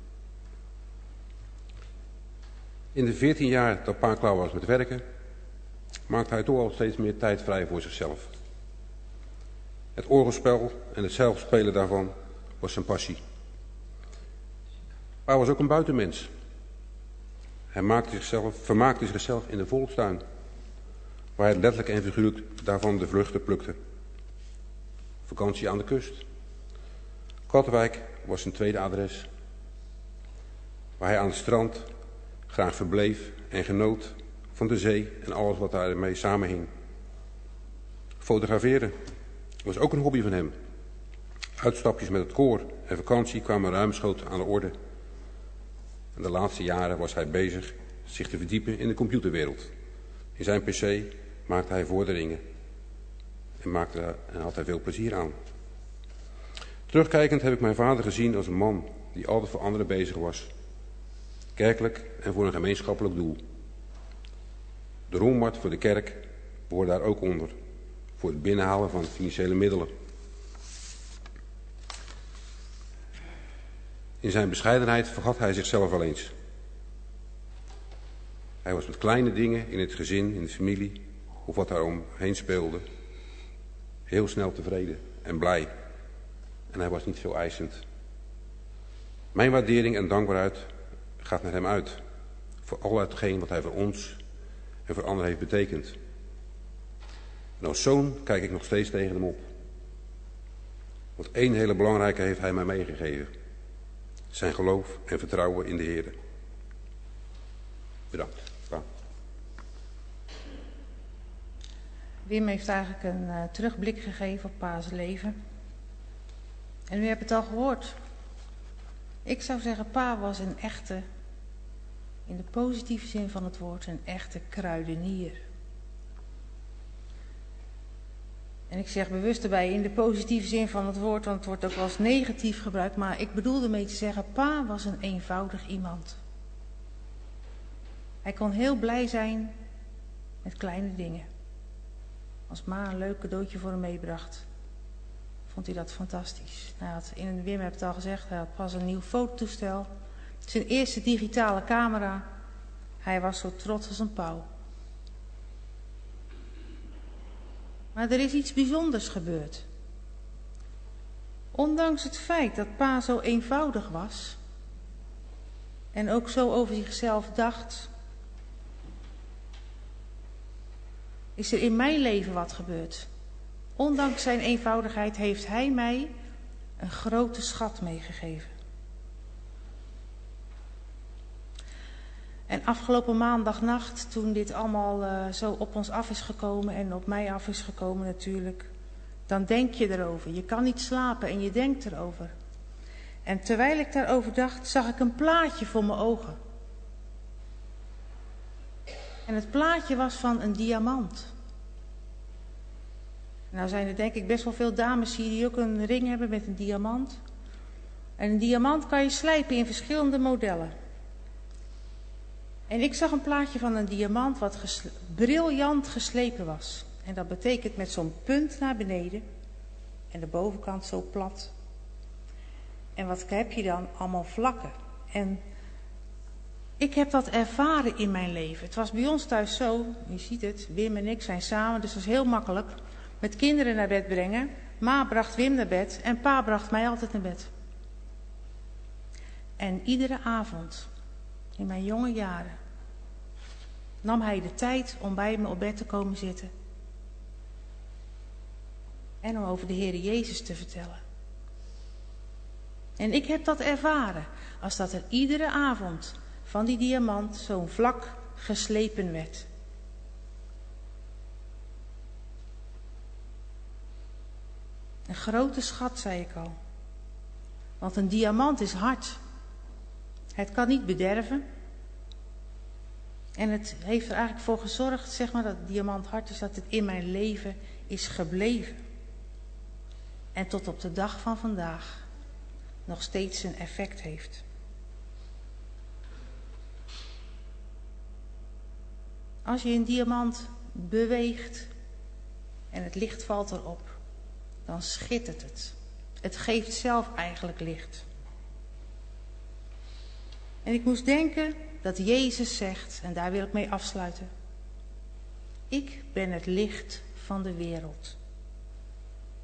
In de 14 jaar dat pa klaar was met werken, maakte hij toch al steeds meer tijd vrij voor zichzelf. Het orgelspel en het zelfspelen daarvan was zijn passie. Pa was ook een buitenmens. Hij vermaakte zichzelf in de volkstuin, waar hij letterlijk en figuurlijk daarvan de vruchten plukte. Vakantie aan de kust. Katwijk was zijn tweede adres, waar hij aan het strand graag verbleef en genoot van de zee en alles wat daarmee samenhing. Fotograferen was ook een hobby van hem. Uitstapjes met het koor en vakantie kwamen ruimschoots aan de orde. En de laatste jaren was hij bezig zich te verdiepen in de computerwereld. In zijn pc maakte hij vorderingen en had hij veel plezier aan. Terugkijkend heb ik mijn vader gezien als een man die altijd voor anderen bezig was. Kerkelijk en voor een gemeenschappelijk doel. De rommelmarkt voor de kerk behoort daar ook onder. Voor het binnenhalen van financiële middelen. In zijn bescheidenheid vergat hij zichzelf wel eens. Hij was met kleine dingen in het gezin, in de familie of wat daaromheen speelde heel snel tevreden en blij. En hij was niet veel eisend. Mijn waardering en dankbaarheid gaat naar hem uit. Voor al hetgeen wat hij voor ons en voor anderen heeft betekend. En als zoon kijk ik nog steeds tegen hem op. Want één hele belangrijke heeft hij mij meegegeven. Zijn geloof en vertrouwen in de Heer. Bedankt. Pa. Wim heeft eigenlijk een terugblik gegeven op pa's leven. En u hebt het al gehoord. Ik zou zeggen, pa was een echte, in de positieve zin van het woord, een echte kruidenier. En ik zeg bewust erbij in de positieve zin van het woord, want het wordt ook wel eens negatief gebruikt. Maar ik bedoel ermee te zeggen, pa was een eenvoudig iemand. Hij kon heel blij zijn met kleine dingen. Als ma een leuk cadeautje voor hem meebracht, vond hij dat fantastisch. Wim heeft het al gezegd, hij had pas een nieuw fototoestel. Zijn eerste digitale camera. Hij was zo trots als een pauw. Maar er is iets bijzonders gebeurd. Ondanks het feit dat pa zo eenvoudig was en ook zo over zichzelf dacht, is er in mijn leven wat gebeurd. Ondanks zijn eenvoudigheid heeft hij mij een grote schat meegegeven. En afgelopen maandagnacht, toen dit allemaal zo op ons af is gekomen en op mij af is gekomen natuurlijk, dan denk je erover. Je kan niet slapen en je denkt erover. En terwijl ik daarover dacht, zag ik een plaatje voor mijn ogen. En het plaatje was van een diamant. Nou zijn er denk ik best wel veel dames hier die ook een ring hebben met een diamant. En een diamant kan je slijpen in verschillende modellen. En ik zag een plaatje van een diamant wat briljant geslepen was. En dat betekent met zo'n punt naar beneden. En de bovenkant zo plat. En wat heb je dan? Allemaal vlakken. En ik heb dat ervaren in mijn leven. Het was bij ons thuis zo, je ziet het, Wim en ik zijn samen, dus dat is heel makkelijk. Met kinderen naar bed brengen. Ma bracht Wim naar bed en pa bracht mij altijd naar bed. En iedere avond, in mijn jonge jaren, nam hij de tijd om bij me op bed te komen zitten. En om over de Heer Jezus te vertellen. En ik heb dat ervaren, als dat er iedere avond van die diamant zo'n vlak geslepen werd. Een grote schat, zei ik al. Want een diamant is hard. Het kan niet bederven. En het heeft er eigenlijk voor gezorgd, zeg maar, dat het diamant hard is, dat het in mijn leven is gebleven. En tot op de dag van vandaag nog steeds een effect heeft. Als je een diamant beweegt en het licht valt erop, dan schittert het. Het geeft zelf eigenlijk licht. En ik moest denken dat Jezus zegt, en daar wil ik mee afsluiten: ik ben het licht van de wereld.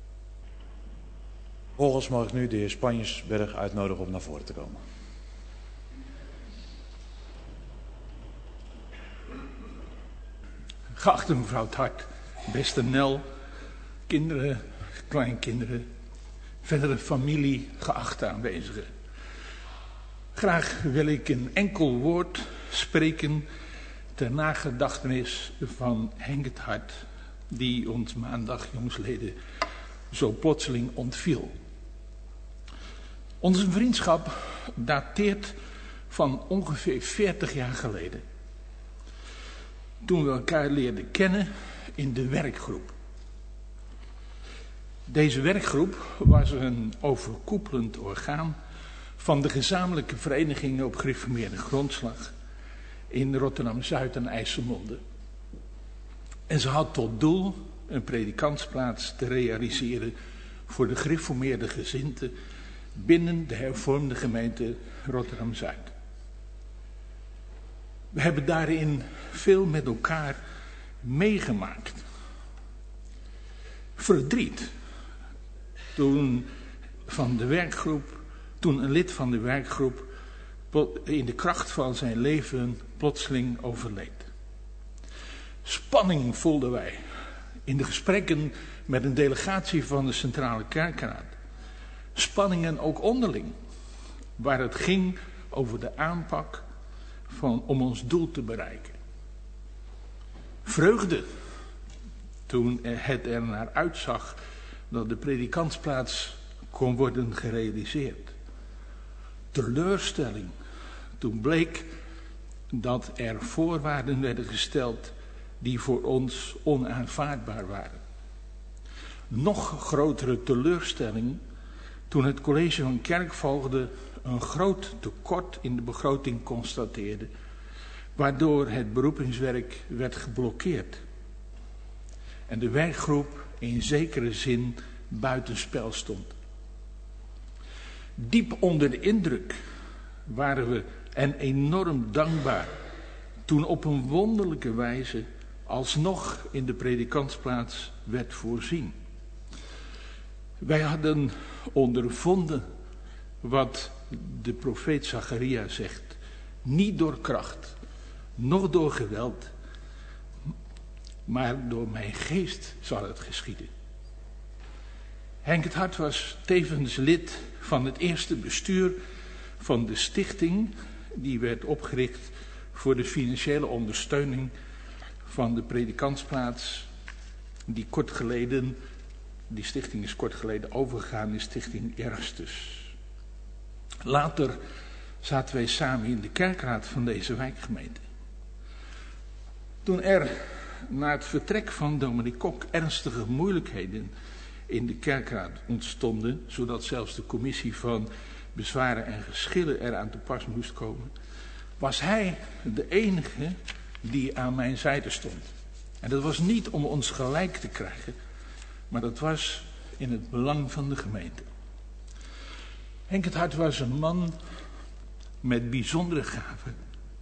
Vervolgens mag ik nu de heer Spanjesberg uitnodigen om naar voren te komen. Geachte mevrouw het Hart, beste Nel, kinderen, kleinkinderen, verdere familie, geachte aanwezigen. Graag wil ik een enkel woord spreken ter nagedachtenis van Henk het Hart, die ons maandag jongsleden zo plotseling ontviel. Onze vriendschap dateert van ongeveer 40 jaar geleden. Toen we elkaar leerden kennen in de werkgroep. Deze werkgroep was een overkoepelend orgaan van de gezamenlijke verenigingen op gereformeerde grondslag in Rotterdam-Zuid en IJsselmonde. En ze had tot doel een predikantsplaats te realiseren voor de gereformeerde gezindten binnen de hervormde gemeente Rotterdam-Zuid. We hebben daarin veel met elkaar meegemaakt. Verdriet. Toen een lid van de werkgroep in de kracht van zijn leven plotseling overleed. Spanning voelden wij in de gesprekken met een delegatie van de Centrale Kerkraad. Spanningen ook onderling, waar het ging over de aanpak om ons doel te bereiken. Vreugde, toen het er naar uitzag dat de predikantsplaats kon worden gerealiseerd. Teleurstelling, toen bleek dat er voorwaarden werden gesteld die voor ons onaanvaardbaar waren. Nog grotere teleurstelling toen het college van kerkvoogden een groot tekort in de begroting constateerde, waardoor het beroepingswerk werd geblokkeerd. En de werkgroep in zekere zin buitenspel stond. Diep onder de indruk waren we en enorm dankbaar toen op een wonderlijke wijze alsnog in de predikantsplaats werd voorzien. Wij hadden ondervonden wat de profeet Zacharia zegt. Niet door kracht, noch door geweld, maar door mijn geest zal het geschieden. Henk het Hart was tevens lid van het eerste bestuur van de stichting die werd opgericht voor de financiële ondersteuning van de predikantsplaats die stichting is kort geleden overgegaan in stichting Erastus. Later zaten wij samen in de kerkraad van deze wijkgemeente. Toen er na het vertrek van dominee Kok ernstige moeilijkheden in de kerkraad ontstonden, zodat zelfs de commissie van bezwaren en geschillen eraan te pas moest komen, was hij de enige die aan mijn zijde stond. En dat was niet om ons gelijk te krijgen, maar dat was in het belang van de gemeente. Henk het Hart was een man met bijzondere gaven.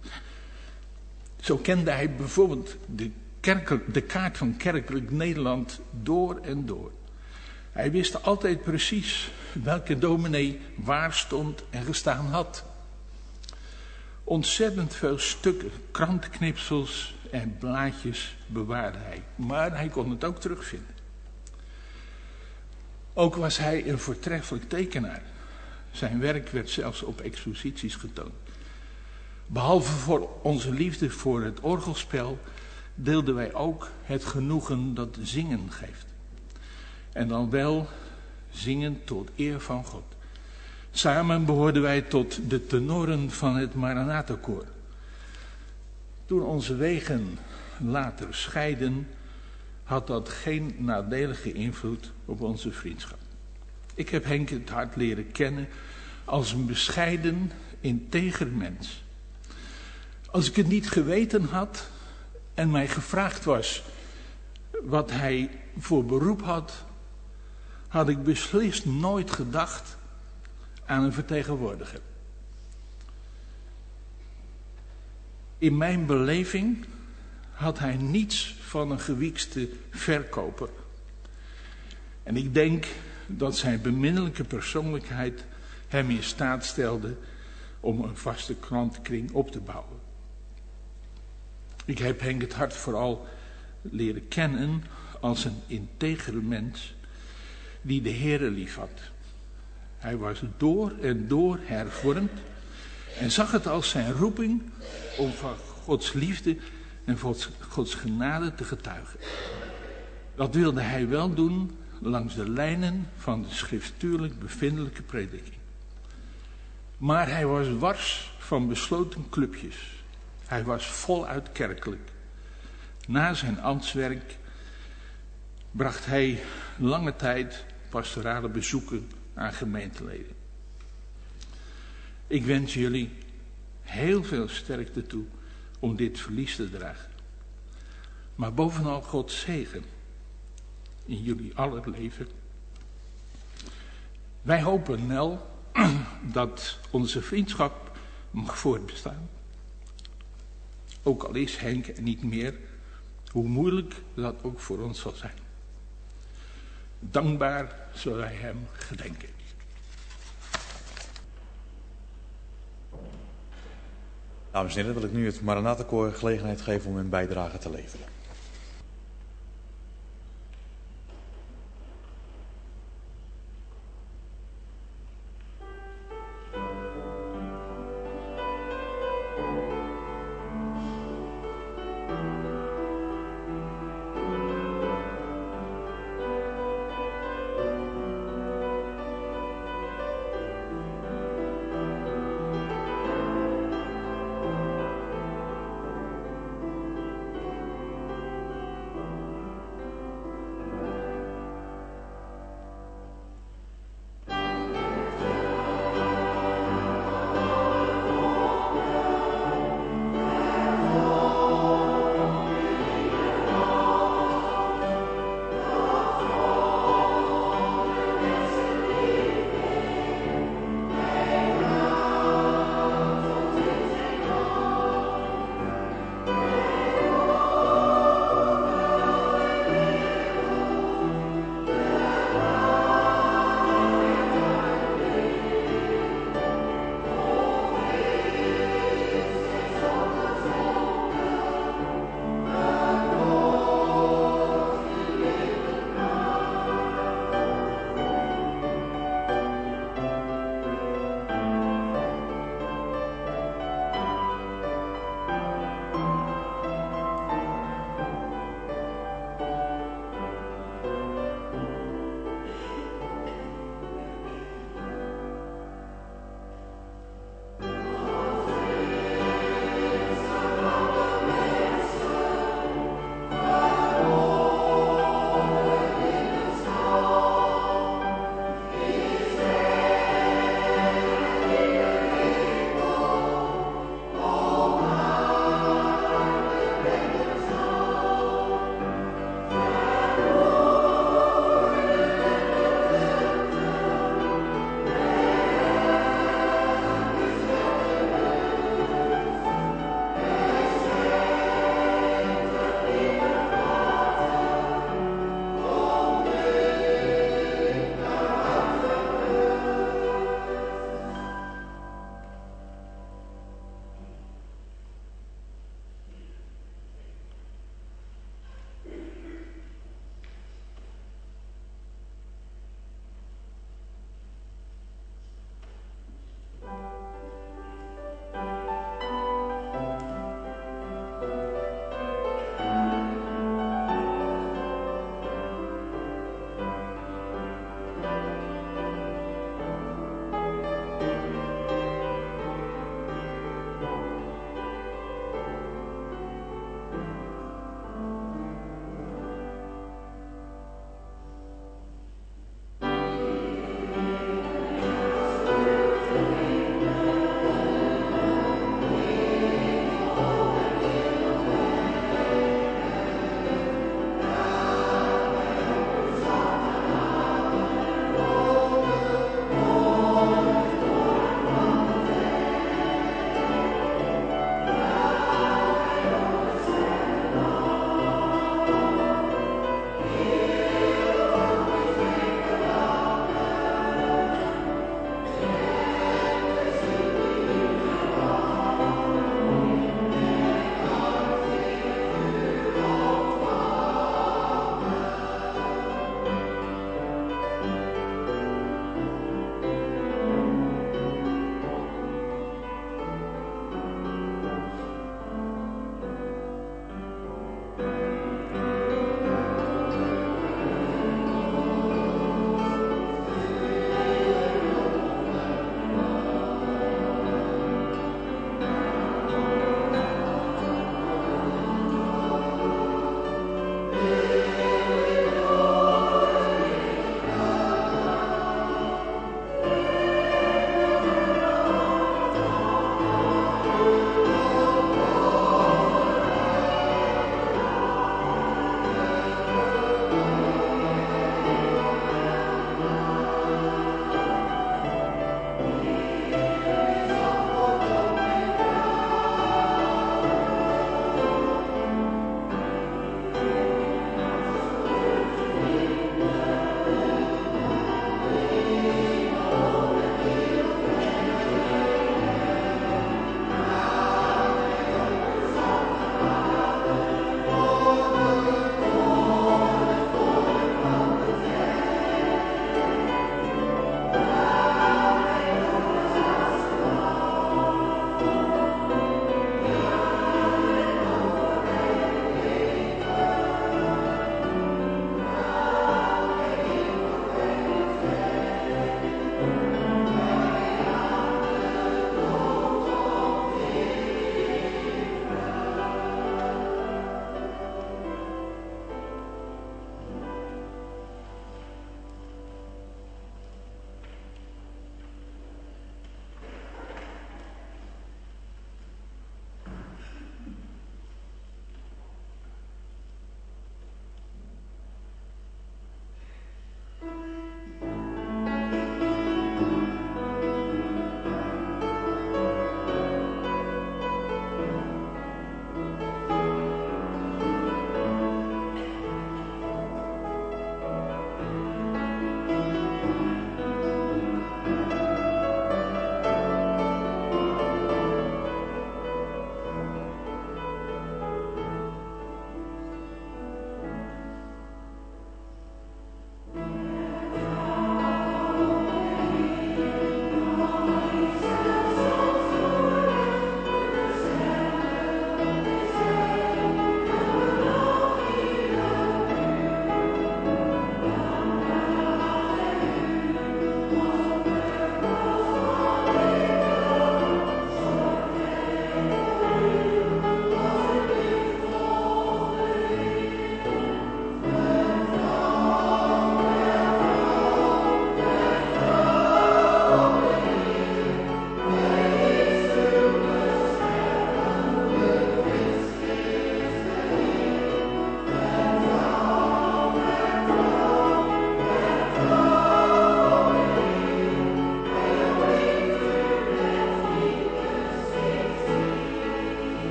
Zo kende hij bijvoorbeeld de kaart van kerkelijk Nederland door en door. Hij wist altijd precies welke dominee waar stond en gestaan had. Ontzettend veel stukken, krantenknipsels en blaadjes bewaarde hij. Maar hij kon het ook terugvinden. Ook was hij een voortreffelijk tekenaar. Zijn werk werd zelfs op exposities getoond. Behalve voor onze liefde voor het orgelspel deelden wij ook het genoegen dat zingen geeft. En dan wel zingen tot eer van God. Samen behoorden wij tot de tenoren van het Maranatha-koor. Toen onze wegen later scheiden, had dat geen nadelige invloed op onze vriendschap. Ik heb Henk het Hart leren kennen als een bescheiden, integer mens. Als ik het niet geweten had en mij gevraagd was wat hij voor beroep had, had ik beslist nooit gedacht aan een vertegenwoordiger. In mijn beleving had hij niets van een gewiekste verkoper. En ik denk dat zijn beminnelijke persoonlijkheid hem in staat stelde om een vaste klantenkring op te bouwen. Ik heb Henk het Hart vooral leren kennen als een integere mens die de Heere lief had. Hij was door en door hervormd en zag het als zijn roeping om van Gods liefde en Gods genade te getuigen. Dat wilde hij wel doen langs de lijnen van de schriftuurlijk bevindelijke prediking. Maar hij was wars van besloten clubjes. Hij was voluit kerkelijk. Na zijn ambtswerk bracht hij lange tijd pastorale bezoeken aan gemeenteleden. Ik wens jullie heel veel sterkte toe om dit verlies te dragen. Maar bovenal Gods zegen in jullie aller leven. Wij hopen, Nel, dat onze vriendschap mag voortbestaan. Ook al is Henk er niet meer, hoe moeilijk dat ook voor ons zal zijn. Dankbaar zullen wij hem gedenken. Dames en heren, wil ik nu het Maranatha-koor gelegenheid geven om hun bijdrage te leveren.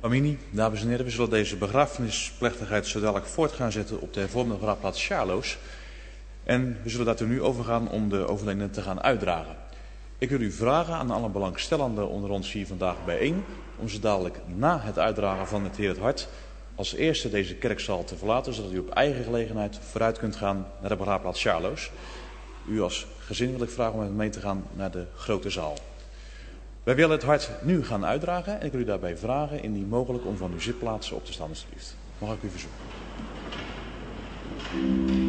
Familie, dames en heren, we zullen deze begrafenisplechtigheid zo dadelijk voort gaan zetten op de hervormde begraafplaats Sjaloos. En we zullen daartoe nu overgaan om de overledene te gaan uitdragen. Ik wil u vragen aan alle belangstellenden onder ons hier vandaag bijeen om zo dadelijk na het uitdragen van het Heer het Hart als eerste deze kerkzaal te verlaten, zodat u op eigen gelegenheid vooruit kunt gaan naar de begraafplaats Sjaloos. U als gezin wil ik vragen om met mee te gaan naar de grote zaal. Wij willen het hart nu gaan uitdragen en ik wil u daarbij vragen indien mogelijk om van uw zitplaatsen op te staan alstublieft. Mag ik u verzoeken?